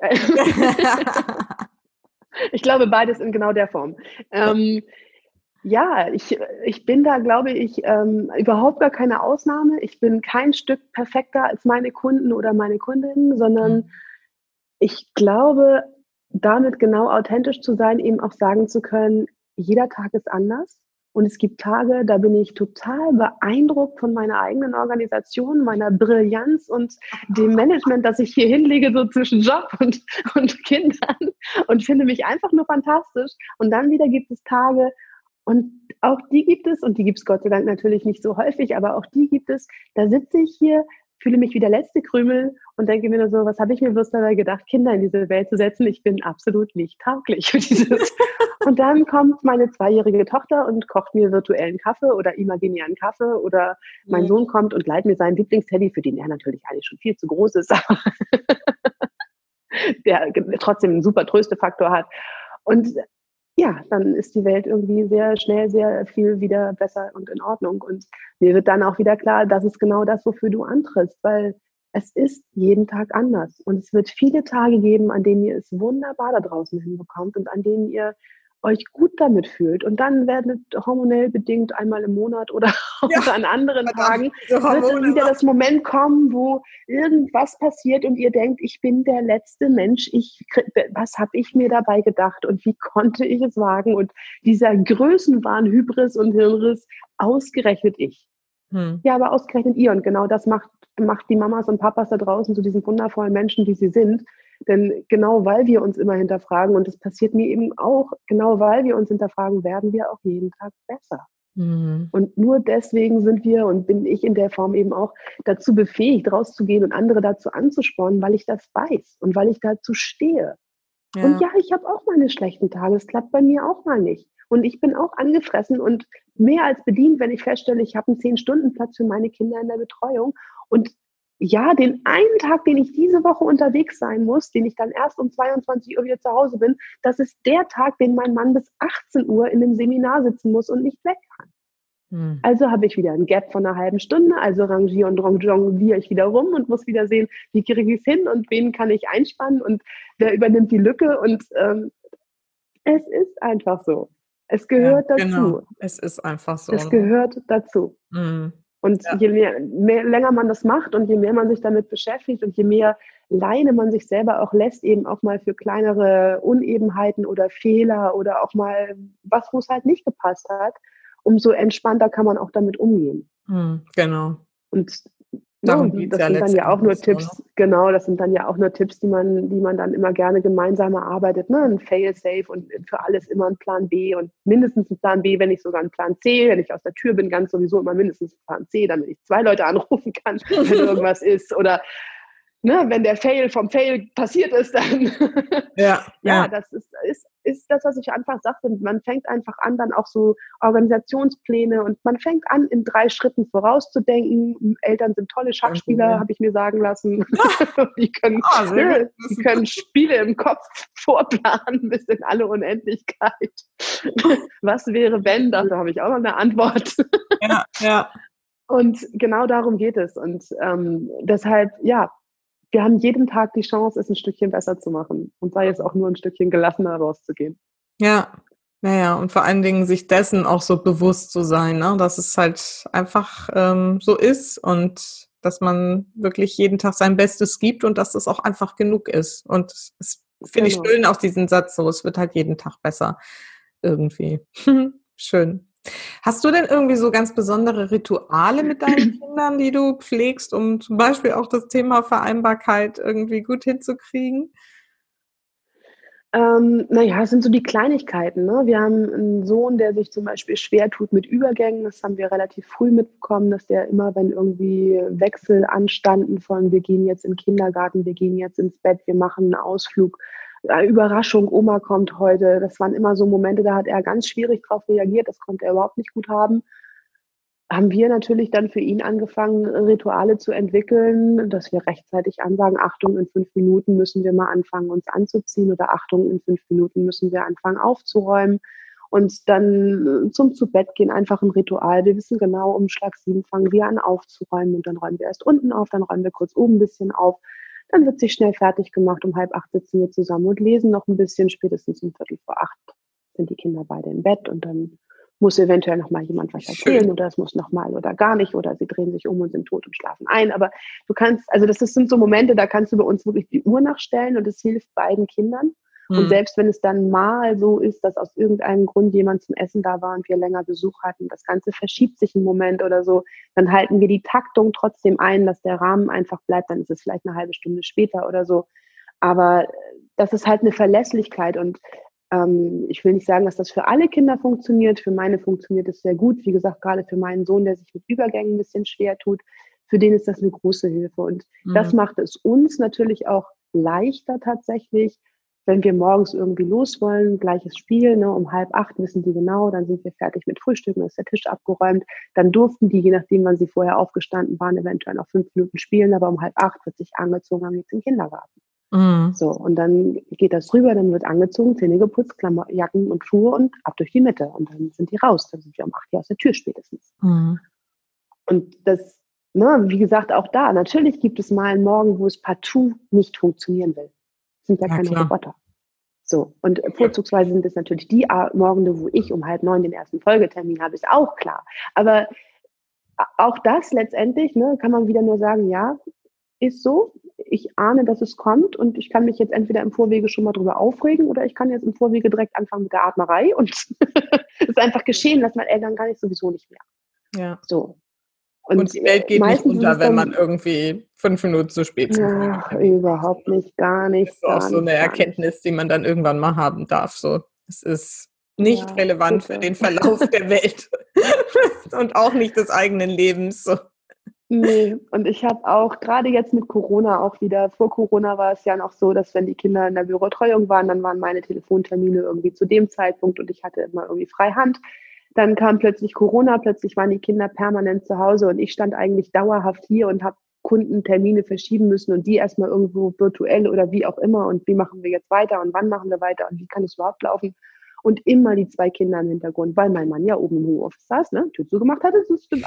Ich glaube, beides in genau der Form. Ähm, ja, ich, ich bin da, glaube ich, ähm, überhaupt gar keine Ausnahme. Ich bin kein Stück perfekter als meine Kunden oder meine Kundinnen, sondern mhm. ich glaube, damit genau authentisch zu sein, eben auch sagen zu können, jeder Tag ist anders. Und es gibt Tage, da bin ich total beeindruckt von meiner eigenen Organisation, meiner Brillanz und dem Management, das ich hier hinlege, so zwischen Job und, und Kindern und finde mich einfach nur fantastisch. Und dann wieder gibt es Tage, und auch die gibt es, und die gibt es Gott sei Dank natürlich nicht so häufig, aber auch die gibt es, da sitze ich hier, fühle mich wie der letzte Krümel und denke mir nur so, was habe ich mir bloß dabei gedacht, Kinder in diese Welt zu setzen? Ich bin absolut nicht tauglich für dieses. Und dann kommt meine zweijährige Tochter und kocht mir virtuellen Kaffee oder imaginären Kaffee oder mein Sohn kommt und leiht mir seinen Lieblingsteddy, für den er natürlich eigentlich schon viel zu groß ist, aber der trotzdem einen super Tröstefaktor hat. Und ja, dann ist die Welt irgendwie sehr schnell, sehr viel wieder besser und in Ordnung. Und mir wird dann auch wieder klar, das ist genau das, wofür du antrittst, weil es ist jeden Tag anders. Und es wird viele Tage geben, an denen ihr es wunderbar da draußen hinbekommt und an denen ihr euch gut damit fühlt. Und dann werdet hormonell bedingt einmal im Monat oder ja, an anderen Tagen wird dann wieder das Moment kommen, wo irgendwas passiert und ihr denkt, ich bin der letzte Mensch, ich, was habe ich mir dabei gedacht und wie konnte ich es wagen? Und dieser Größenwahn, Hybris und Hirnriss, ausgerechnet ich. Hm. Ja, aber ausgerechnet ihr. Und genau das macht, macht die Mamas und Papas da draußen zu diesen wundervollen Menschen, die sie sind. Denn genau weil wir uns immer hinterfragen, und das passiert mir eben auch, genau weil wir uns hinterfragen, werden wir auch jeden Tag besser. Mhm. Und nur deswegen sind wir und bin ich in der Form eben auch dazu befähigt, rauszugehen und andere dazu anzuspornen, weil ich das weiß und weil ich dazu stehe. Ja. Und ja, ich habe auch meine schlechten Tage, es klappt bei mir auch mal nicht. Und ich bin auch angefressen und mehr als bedient, wenn ich feststelle, ich habe einen zehn-Stunden-Platz für meine Kinder in der Betreuung. Und ja, den einen Tag, den ich diese Woche unterwegs sein muss, den ich dann erst um zweiundzwanzig Uhr wieder zu Hause bin, das ist der Tag, den mein Mann bis achtzehn Uhr in einem Seminar sitzen muss und nicht weg kann. Hm. Also habe ich wieder ein Gap von einer halben Stunde, also rangiere und jongliere ich wieder rum und muss wieder sehen, wie kriege ich es hin und wen kann ich einspannen und wer übernimmt die Lücke. Und ähm, es ist einfach so. Es gehört ja, dazu. Genau. Es ist einfach so. Es gehört dazu. Mhm. Und ja. je mehr, mehr, länger man das macht und je mehr man sich damit beschäftigt und je mehr Leine man sich selber auch lässt, eben auch mal für kleinere Unebenheiten oder Fehler oder auch mal was, wo es halt nicht gepasst hat, umso entspannter kann man auch damit umgehen. Mhm, genau. Und Darum ja, das ja sind dann ja auch nur Tipps, so, ne? Genau, das sind dann ja auch nur Tipps, die man, die man dann immer gerne gemeinsam erarbeitet, ne? Ein Fail-Safe und für alles immer ein Plan B und mindestens ein Plan B, wenn nicht sogar ein Plan C. Wenn ich aus der Tür bin, ganz sowieso immer mindestens ein Plan C, damit ich zwei Leute anrufen kann, wenn irgendwas ist. Oder ne, wenn der Fail vom Fail passiert ist, dann ja, ja, ja. das ist, ist, ist das, was ich einfach sagte. Man fängt einfach an, dann auch so Organisationspläne und man fängt an, in drei Schritten vorauszudenken. Eltern sind tolle Schachspieler, habe ich mir sagen lassen. die, können, ah, ja, die können Spiele im Kopf vorplanen bis in alle Unendlichkeit. Was wäre, wenn? Dafür habe ich auch noch eine Antwort. ja, ja. Und genau darum geht es. Und ähm, deshalb, ja, wir haben jeden Tag die Chance, es ein Stückchen besser zu machen und sei es auch nur ein Stückchen gelassener rauszugehen. Ja, naja, und vor allen Dingen sich dessen auch so bewusst zu sein, ne? Dass es halt einfach ähm, so ist und dass man wirklich jeden Tag sein Bestes gibt und dass das auch einfach genug ist. Und es finde genau. ich schön, auch diesen Satz so, es wird halt jeden Tag besser irgendwie. Schön. Hast du denn irgendwie so ganz besondere Rituale mit deinen Kindern, die du pflegst, um zum Beispiel auch das Thema Vereinbarkeit irgendwie gut hinzukriegen? Ähm, naja, es sind so die Kleinigkeiten. Ne? Wir haben einen Sohn, der sich zum Beispiel schwer tut mit Übergängen. Das haben wir relativ früh mitbekommen, dass der immer, wenn irgendwie Wechsel anstanden von wir gehen jetzt in den Kindergarten, wir gehen jetzt ins Bett, wir machen einen Ausflug, Überraschung, Oma kommt heute. Das waren immer so Momente, da hat er ganz schwierig drauf reagiert. Das konnte er überhaupt nicht gut haben. Haben wir natürlich dann für ihn angefangen, Rituale zu entwickeln, dass wir rechtzeitig ansagen, Achtung, in fünf Minuten müssen wir mal anfangen, uns anzuziehen oder Achtung, in fünf Minuten müssen wir anfangen aufzuräumen. Und dann zum Zu-Bett-Gehen einfach ein Ritual. Wir wissen genau, um Schlag sieben fangen wir an aufzuräumen und dann räumen wir erst unten auf, dann räumen wir kurz oben ein bisschen auf. Dann wird sich schnell fertig gemacht, um halb acht sitzen wir zusammen und lesen noch ein bisschen, spätestens um Viertel vor acht sind die Kinder beide im Bett und dann muss eventuell noch mal jemand was erzählen Schön. Oder es muss noch mal oder gar nicht oder sie drehen sich um und sind tot und schlafen ein. Aber du kannst, also das sind so Momente, da kannst du bei uns wirklich die Uhr nachstellen und es hilft beiden Kindern Und Mhm. selbst wenn es dann mal so ist, dass aus irgendeinem Grund jemand zum Essen da war und wir länger Besuch hatten, das Ganze verschiebt sich einen Moment oder so, dann halten wir die Taktung trotzdem ein, dass der Rahmen einfach bleibt, dann ist es vielleicht eine halbe Stunde später oder so. Aber das ist halt eine Verlässlichkeit und ähm, ich will nicht sagen, dass das für alle Kinder funktioniert. Für meine funktioniert es sehr gut. Wie gesagt, gerade für meinen Sohn, der sich mit Übergängen ein bisschen schwer tut, für den ist das eine große Hilfe. Und das Mhm. macht es uns natürlich auch leichter tatsächlich, wenn wir morgens irgendwie los wollen, gleiches Spiel, ne, um halb acht wissen die genau, dann sind wir fertig mit Frühstücken, ist der Tisch abgeräumt. Dann durften die, je nachdem, wann sie vorher aufgestanden waren, eventuell noch fünf Minuten spielen, aber um halb acht wird sich angezogen, dann geht's in den Kindergarten. Mhm. So, und dann geht das rüber, dann wird angezogen, Zähne geputzt, Klammer, Jacken und Schuhe und ab durch die Mitte. Und dann sind die raus, dann sind wir um acht Uhr aus der Tür spätestens. Mhm. Und das, ne, wie gesagt, auch da, natürlich gibt es mal einen Morgen, wo es partout nicht funktionieren will. Das sind ja Ja, keine klar. Roboter. So, und vorzugsweise sind es natürlich die Morgende, wo ich um halb neun den ersten Folgetermin habe, ist auch klar. Aber auch das letztendlich, ne, kann man wieder nur sagen, ja, ist so. Ich ahne, dass es kommt und ich kann mich jetzt entweder im Vorwege schon mal drüber aufregen oder ich kann jetzt im Vorwege direkt anfangen mit der Atmerei und es einfach geschehen lassen, weil Eltern kann ich sowieso nicht mehr. Ja. So. Und Und die Welt äh, geht nicht meistens ist unter, es wenn man dann, irgendwie fünf Minuten zu spät zum ja, Folgetermin überhaupt kommt. nicht, gar Das nicht, ist auch gar so eine nicht, gar nicht. Erkenntnis, die man dann irgendwann mal haben darf, so. Es ist nicht Ja, relevant für bitte. den Verlauf der Welt und auch nicht des eigenen Lebens, so. Nee, und ich habe auch gerade jetzt mit Corona auch wieder, vor Corona war es ja noch so, dass wenn die Kinder in der Betreuung waren, dann waren meine Telefontermine irgendwie zu dem Zeitpunkt und ich hatte immer irgendwie frei Hand. Dann kam plötzlich Corona, plötzlich waren die Kinder permanent zu Hause und ich stand eigentlich dauerhaft hier und habe Kundentermine verschieben müssen und die erstmal irgendwo virtuell oder wie auch immer und wie machen wir jetzt weiter und wann machen wir weiter und wie kann es überhaupt laufen? Und immer die zwei Kinder im Hintergrund, weil mein Mann ja oben im Homeoffice saß, ne, Tür zugemacht hatte,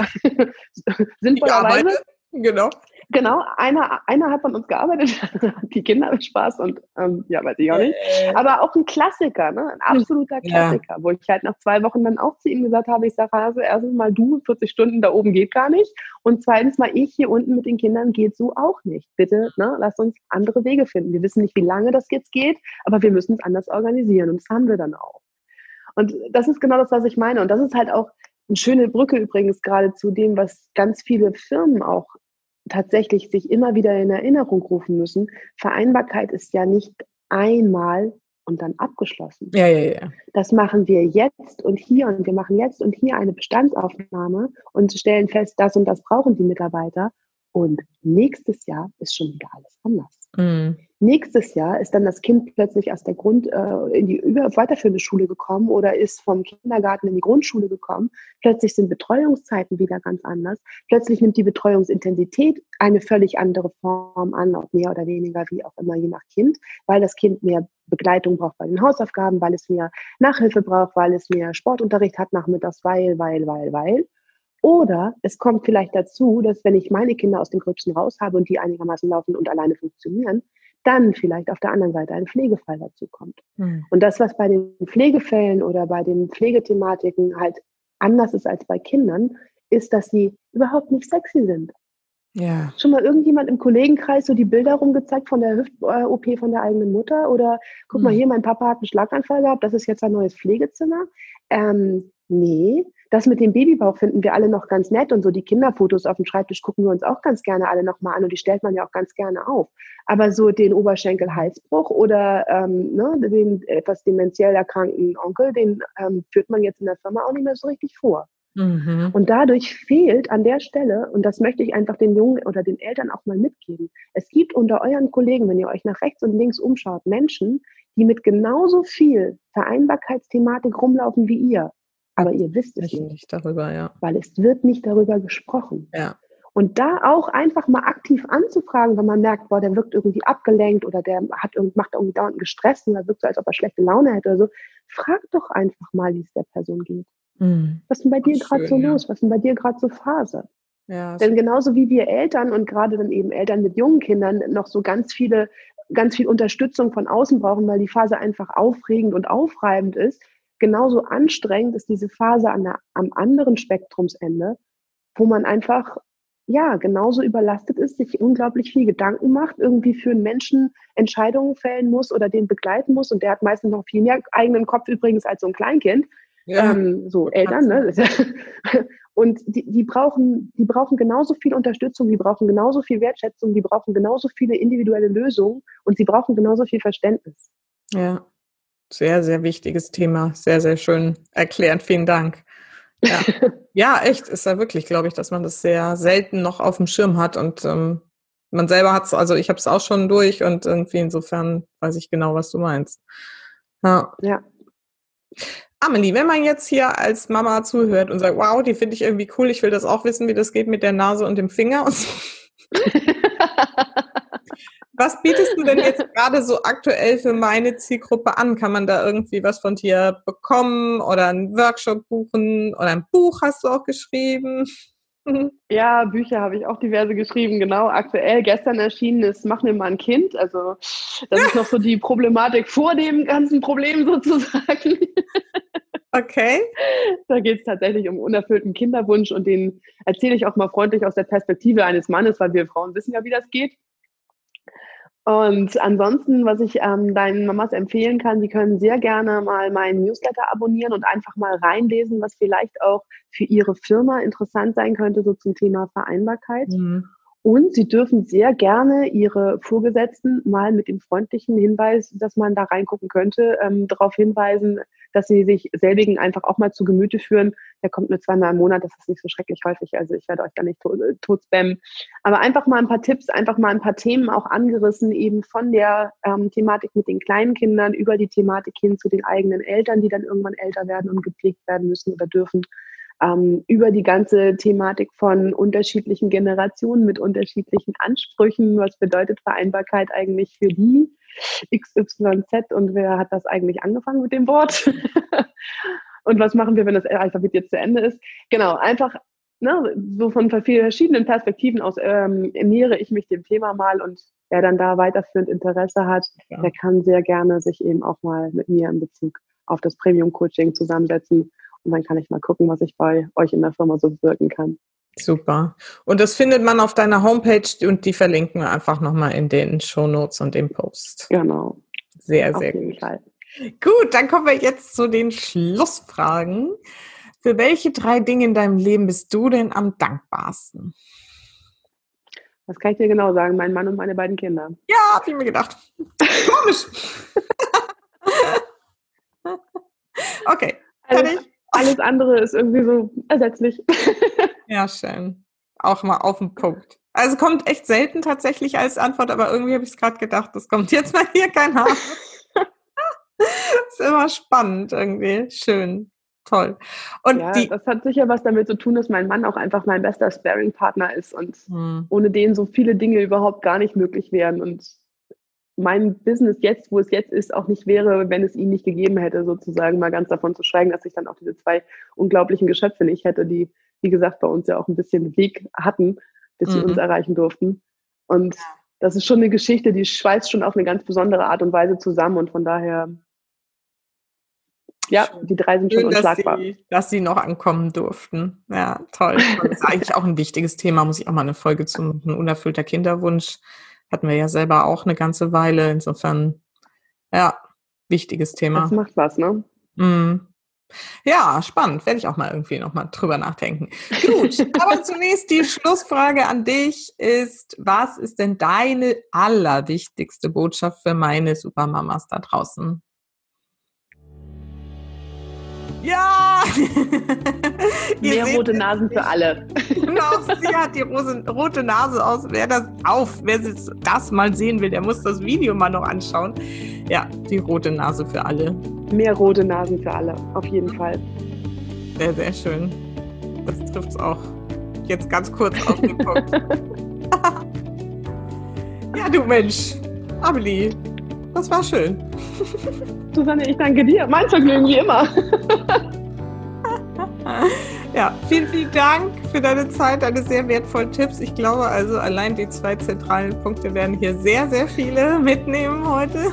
Ich sinnvollerweise. arbeite, genau. Genau, einer, einer hat von uns gearbeitet, die Kinder haben Spaß und ähm, ja, weiß ich auch nicht. Äh, Aber auch ein Klassiker, ne? Ein absoluter ja. Klassiker, wo ich halt nach zwei Wochen dann auch zu ihm gesagt habe, ich sage, also erstens mal du, vierzig Stunden da oben geht gar nicht und zweitens mal ich hier unten mit den Kindern geht so auch nicht. Bitte, ne, lasst uns andere Wege finden. Wir wissen nicht, wie lange das jetzt geht, aber wir müssen es anders organisieren und das haben wir dann auch. Und das ist genau das, was ich meine und das ist halt auch eine schöne Brücke übrigens gerade zu dem, was ganz viele Firmen auch tatsächlich sich immer wieder in Erinnerung rufen müssen. Vereinbarkeit ist ja nicht einmal und dann abgeschlossen. Ja, ja, ja. Das machen wir jetzt und hier und wir machen jetzt und hier eine Bestandsaufnahme und stellen fest, das und das brauchen die Mitarbeiter und nächstes Jahr ist schon wieder alles anders. Mhm. Nächstes Jahr ist dann das Kind plötzlich aus der Grund äh, in die über weiterführende Schule gekommen oder ist vom Kindergarten in die Grundschule gekommen. Plötzlich sind Betreuungszeiten wieder ganz anders. Plötzlich nimmt die Betreuungsintensität eine völlig andere Form an, ob mehr oder weniger, wie auch immer, je nach Kind, weil das Kind mehr Begleitung braucht bei den Hausaufgaben, weil es mehr Nachhilfe braucht, weil es mehr Sportunterricht hat nachmittags, weil, weil, weil, weil. Oder es kommt vielleicht dazu, dass wenn ich meine Kinder aus den Gröbsten raus habe und die einigermaßen laufen und alleine funktionieren, dann vielleicht auf der anderen Seite ein Pflegefall dazu kommt. Mhm. Und das, was bei den Pflegefällen oder bei den Pflegethematiken halt anders ist als bei Kindern, ist, dass sie überhaupt nicht sexy sind. Ja. Schon mal irgendjemand im Kollegenkreis so die Bilder rumgezeigt von der Hüft-O P von der eigenen Mutter? Oder guck mal Mhm. hier, mein Papa hat einen Schlaganfall gehabt, das ist jetzt ein neues Pflegezimmer. Ähm, nee, das mit dem Babybauch finden wir alle noch ganz nett und so die Kinderfotos auf dem Schreibtisch gucken wir uns auch ganz gerne alle nochmal an und die stellt man ja auch ganz gerne auf. Aber so den Oberschenkel-Halsbruch oder ähm, ne, den etwas dementiell erkrankten Onkel, den ähm, führt man jetzt in der Firma auch nicht mehr so richtig vor. Mhm. Und dadurch fehlt an der Stelle, und das möchte ich einfach den Jungen oder den Eltern auch mal mitgeben, es gibt unter euren Kollegen, wenn ihr euch nach rechts und links umschaut, Menschen, die mit genauso viel Vereinbarkeitsthematik rumlaufen wie ihr. Aber ihr wisst es Ich nicht, nicht darüber, ja. weil es wird nicht darüber gesprochen. Ja. Und da auch einfach mal aktiv anzufragen, wenn man merkt, boah, der wirkt irgendwie abgelenkt oder der hat irgend, macht irgendwie dauernd gestresst oder wirkt so, als ob er schlechte Laune hätte oder so. Frag doch einfach mal, wie es der Person geht. Mhm. Was ist denn bei dir Ach, gerade so schön, ja. los? Was ist denn bei dir gerade so Phase? Ja, Denn genauso wie wir Eltern und gerade dann eben Eltern mit jungen Kindern noch so ganz viele, ganz viel Unterstützung von außen brauchen, weil die Phase einfach aufregend und aufreibend ist, genauso anstrengend ist diese Phase an der, am anderen Spektrumsende, wo man einfach ja, genauso überlastet ist, sich unglaublich viel Gedanken macht, irgendwie für einen Menschen Entscheidungen fällen muss oder den begleiten muss. Und der hat meistens noch viel mehr eigenen Kopf übrigens als so ein Kleinkind. Ja, Ähm, so Eltern, ne? Das ist ja- Und die, die brauchen, die brauchen genauso viel Unterstützung, die brauchen genauso viel Wertschätzung, die brauchen genauso viele individuelle Lösungen und sie brauchen genauso viel Verständnis. ja, sehr, sehr wichtiges Thema. Sehr, sehr schön erklärt. Vielen Dank. Ja, ja, echt, ist ja wirklich, glaube ich, dass man das sehr selten noch auf dem Schirm hat und ähm, man selber hat es, also ich habe es auch schon durch und irgendwie insofern weiß ich genau, was du meinst. Ja. Ja. Amelie, wenn man jetzt hier als Mama zuhört und sagt, wow, die finde ich irgendwie cool, ich will das auch wissen, wie das geht mit der Nase und dem Finger und so. Was bietest du denn jetzt gerade so aktuell für meine Zielgruppe an? Kann man da irgendwie was von dir bekommen oder einen Workshop buchen oder ein Buch hast du auch geschrieben? Ja, Bücher habe ich auch diverse geschrieben, genau. Aktuell gestern erschienen ist Mach mir mal ein Kind. Also das ist noch so die Problematik vor dem ganzen Problem sozusagen. Okay. Da geht es tatsächlich um unerfüllten Kinderwunsch und den erzähle ich auch mal freundlich aus der Perspektive eines Mannes, weil wir Frauen wissen ja, wie das geht. Und ansonsten, was ich ähm, deinen Mamas empfehlen kann, die können sehr gerne mal meinen Newsletter abonnieren und einfach mal reinlesen, was vielleicht auch für ihre Firma interessant sein könnte, so zum Thema Vereinbarkeit. Mhm. Und sie dürfen sehr gerne ihre Vorgesetzten mal mit dem freundlichen Hinweis, dass man da reingucken könnte, ähm, darauf hinweisen, dass sie sich selbigen einfach auch mal zu Gemüte führen. Der kommt nur zweimal im Monat, das ist nicht so schrecklich häufig, also ich werde euch da nicht tot, tot spammen. Aber einfach mal ein paar Tipps, einfach mal ein paar Themen auch angerissen, eben von der ähm, Thematik mit den kleinen Kindern über die Thematik hin zu den eigenen Eltern, die dann irgendwann älter werden und gepflegt werden müssen oder dürfen. Ähm, über die ganze Thematik von unterschiedlichen Generationen mit unterschiedlichen Ansprüchen. Was bedeutet Vereinbarkeit eigentlich für die? X Y Z und wer hat das eigentlich angefangen mit dem Wort? Und was machen wir, wenn das Alphabet jetzt zu Ende ist? Genau, einfach ne, so von verschiedenen Perspektiven aus ähm, nähere ich mich dem Thema mal und wer dann da weiterführend Interesse hat, ja. der kann sehr gerne sich eben auch mal mit mir in Bezug auf das Premium-Coaching zusammensetzen. Und dann kann ich mal gucken, was ich bei euch in der Firma so bewirken kann. Super. Und das findet man auf deiner Homepage und die verlinken wir einfach nochmal in den Shownotes und dem Post. Genau. Sehr, auf sehr jeden gut. Fall. Gut, dann kommen wir jetzt zu den Schlussfragen. Für welche drei Dinge in deinem Leben bist du denn am dankbarsten? Das kann ich dir genau sagen, mein Mann und meine beiden Kinder. Ja, hab ich mir gedacht. Komisch. Okay, fertig. Alles, alles andere ist irgendwie so ersetzlich. Ja, schön. Auch mal auf den Punkt. Also kommt echt selten tatsächlich als Antwort, aber irgendwie habe ich es gerade gedacht, das kommt jetzt mal hier kein Haar. Ist immer spannend irgendwie. Schön. Toll. Und ja, die, das hat sicher was damit zu tun, dass mein Mann auch einfach mein bester Sparring-Partner ist und hm. ohne den so viele Dinge überhaupt gar nicht möglich wären und mein Business jetzt, wo es jetzt ist, auch nicht wäre, wenn es ihn nicht gegeben hätte, sozusagen, mal ganz davon zu schweigen, dass ich dann auch diese zwei unglaublichen Geschöpfe nicht hätte, die, wie gesagt, bei uns ja auch ein bisschen Weg hatten, bis sie Mhm. uns erreichen durften. Und das ist schon eine Geschichte, die schweißt schon auf eine ganz besondere Art und Weise zusammen und von daher, ja, Schön. die drei sind schon Schön, dass unschlagbar. sie, dass sie noch ankommen durften. Ja, toll. Das ist eigentlich auch ein wichtiges Thema, muss ich auch mal eine Folge zu machen. Ein unerfüllter Kinderwunsch hatten wir ja selber auch eine ganze Weile. Insofern, ja, wichtiges Thema. Das macht was, ne? Mm. Ja, spannend. Werde ich auch mal irgendwie noch mal drüber nachdenken. Gut, aber zunächst die Schlussfrage an dich ist, was ist denn deine allerwichtigste Botschaft für meine Supermamas da draußen? Ja! Mehr seht rote es Nasen nicht. für alle. Genau, sie hat die rose, rote Nase aus. Wer das auf, wer das mal sehen will, der muss das Video mal noch anschauen. Ja, die rote Nase für alle. Mehr rote Nasen für alle, auf jeden Fall. Sehr, sehr schön. Das trifft es auch jetzt ganz kurz auf den Punkt. Ja, du Mensch, Amelie, das war schön. Susanne, ich danke dir. Mein Vergnügen wie immer. Ja, vielen, vielen Dank für deine Zeit, deine sehr wertvollen Tipps. Ich glaube also, allein die zwei zentralen Punkte werden hier sehr, sehr viele mitnehmen heute.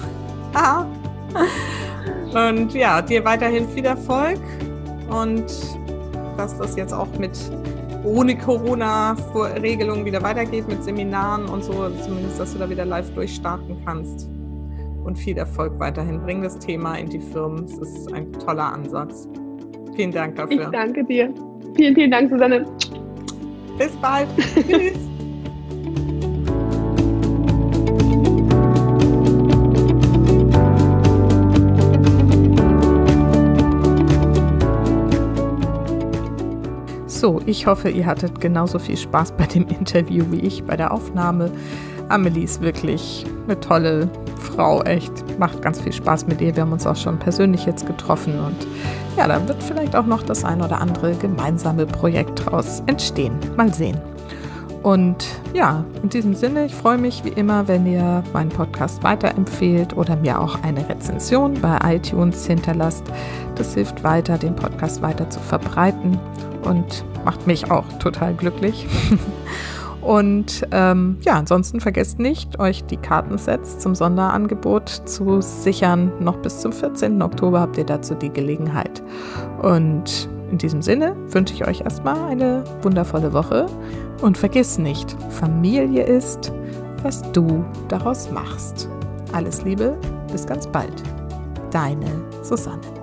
Und ja, dir weiterhin viel Erfolg und dass das jetzt auch mit ohne Corona-Regelung wieder weitergeht mit Seminaren und so, zumindest, dass du da wieder live durchstarten kannst. Und viel Erfolg weiterhin. Bring das Thema in die Firmen. Es ist ein toller Ansatz. Vielen Dank dafür. Ich danke dir. Vielen, vielen Dank, Susanne. Bis bald. Tschüss. So, ich hoffe, ihr hattet genauso viel Spaß bei dem Interview wie ich bei der Aufnahme. Amelie ist wirklich eine tolle Frau, echt. Macht ganz viel Spaß mit ihr. Wir haben uns auch schon persönlich jetzt getroffen und ja, da wird vielleicht auch noch das ein oder andere gemeinsame Projekt draus entstehen. Mal sehen. Und ja, in diesem Sinne, ich freue mich wie immer, wenn ihr meinen Podcast weiterempfehlt oder mir auch eine Rezension bei iTunes hinterlasst. Das hilft weiter, den Podcast weiter zu verbreiten und macht mich auch total glücklich. Und ähm, ja, ansonsten vergesst nicht, euch die Kartensets zum Sonderangebot zu sichern. Noch bis zum vierzehnten Oktober habt ihr dazu die Gelegenheit. Und in diesem Sinne wünsche ich euch erstmal eine wundervolle Woche. Und vergiss nicht, Familie ist, was du daraus machst. Alles Liebe, bis ganz bald. Deine Susanne.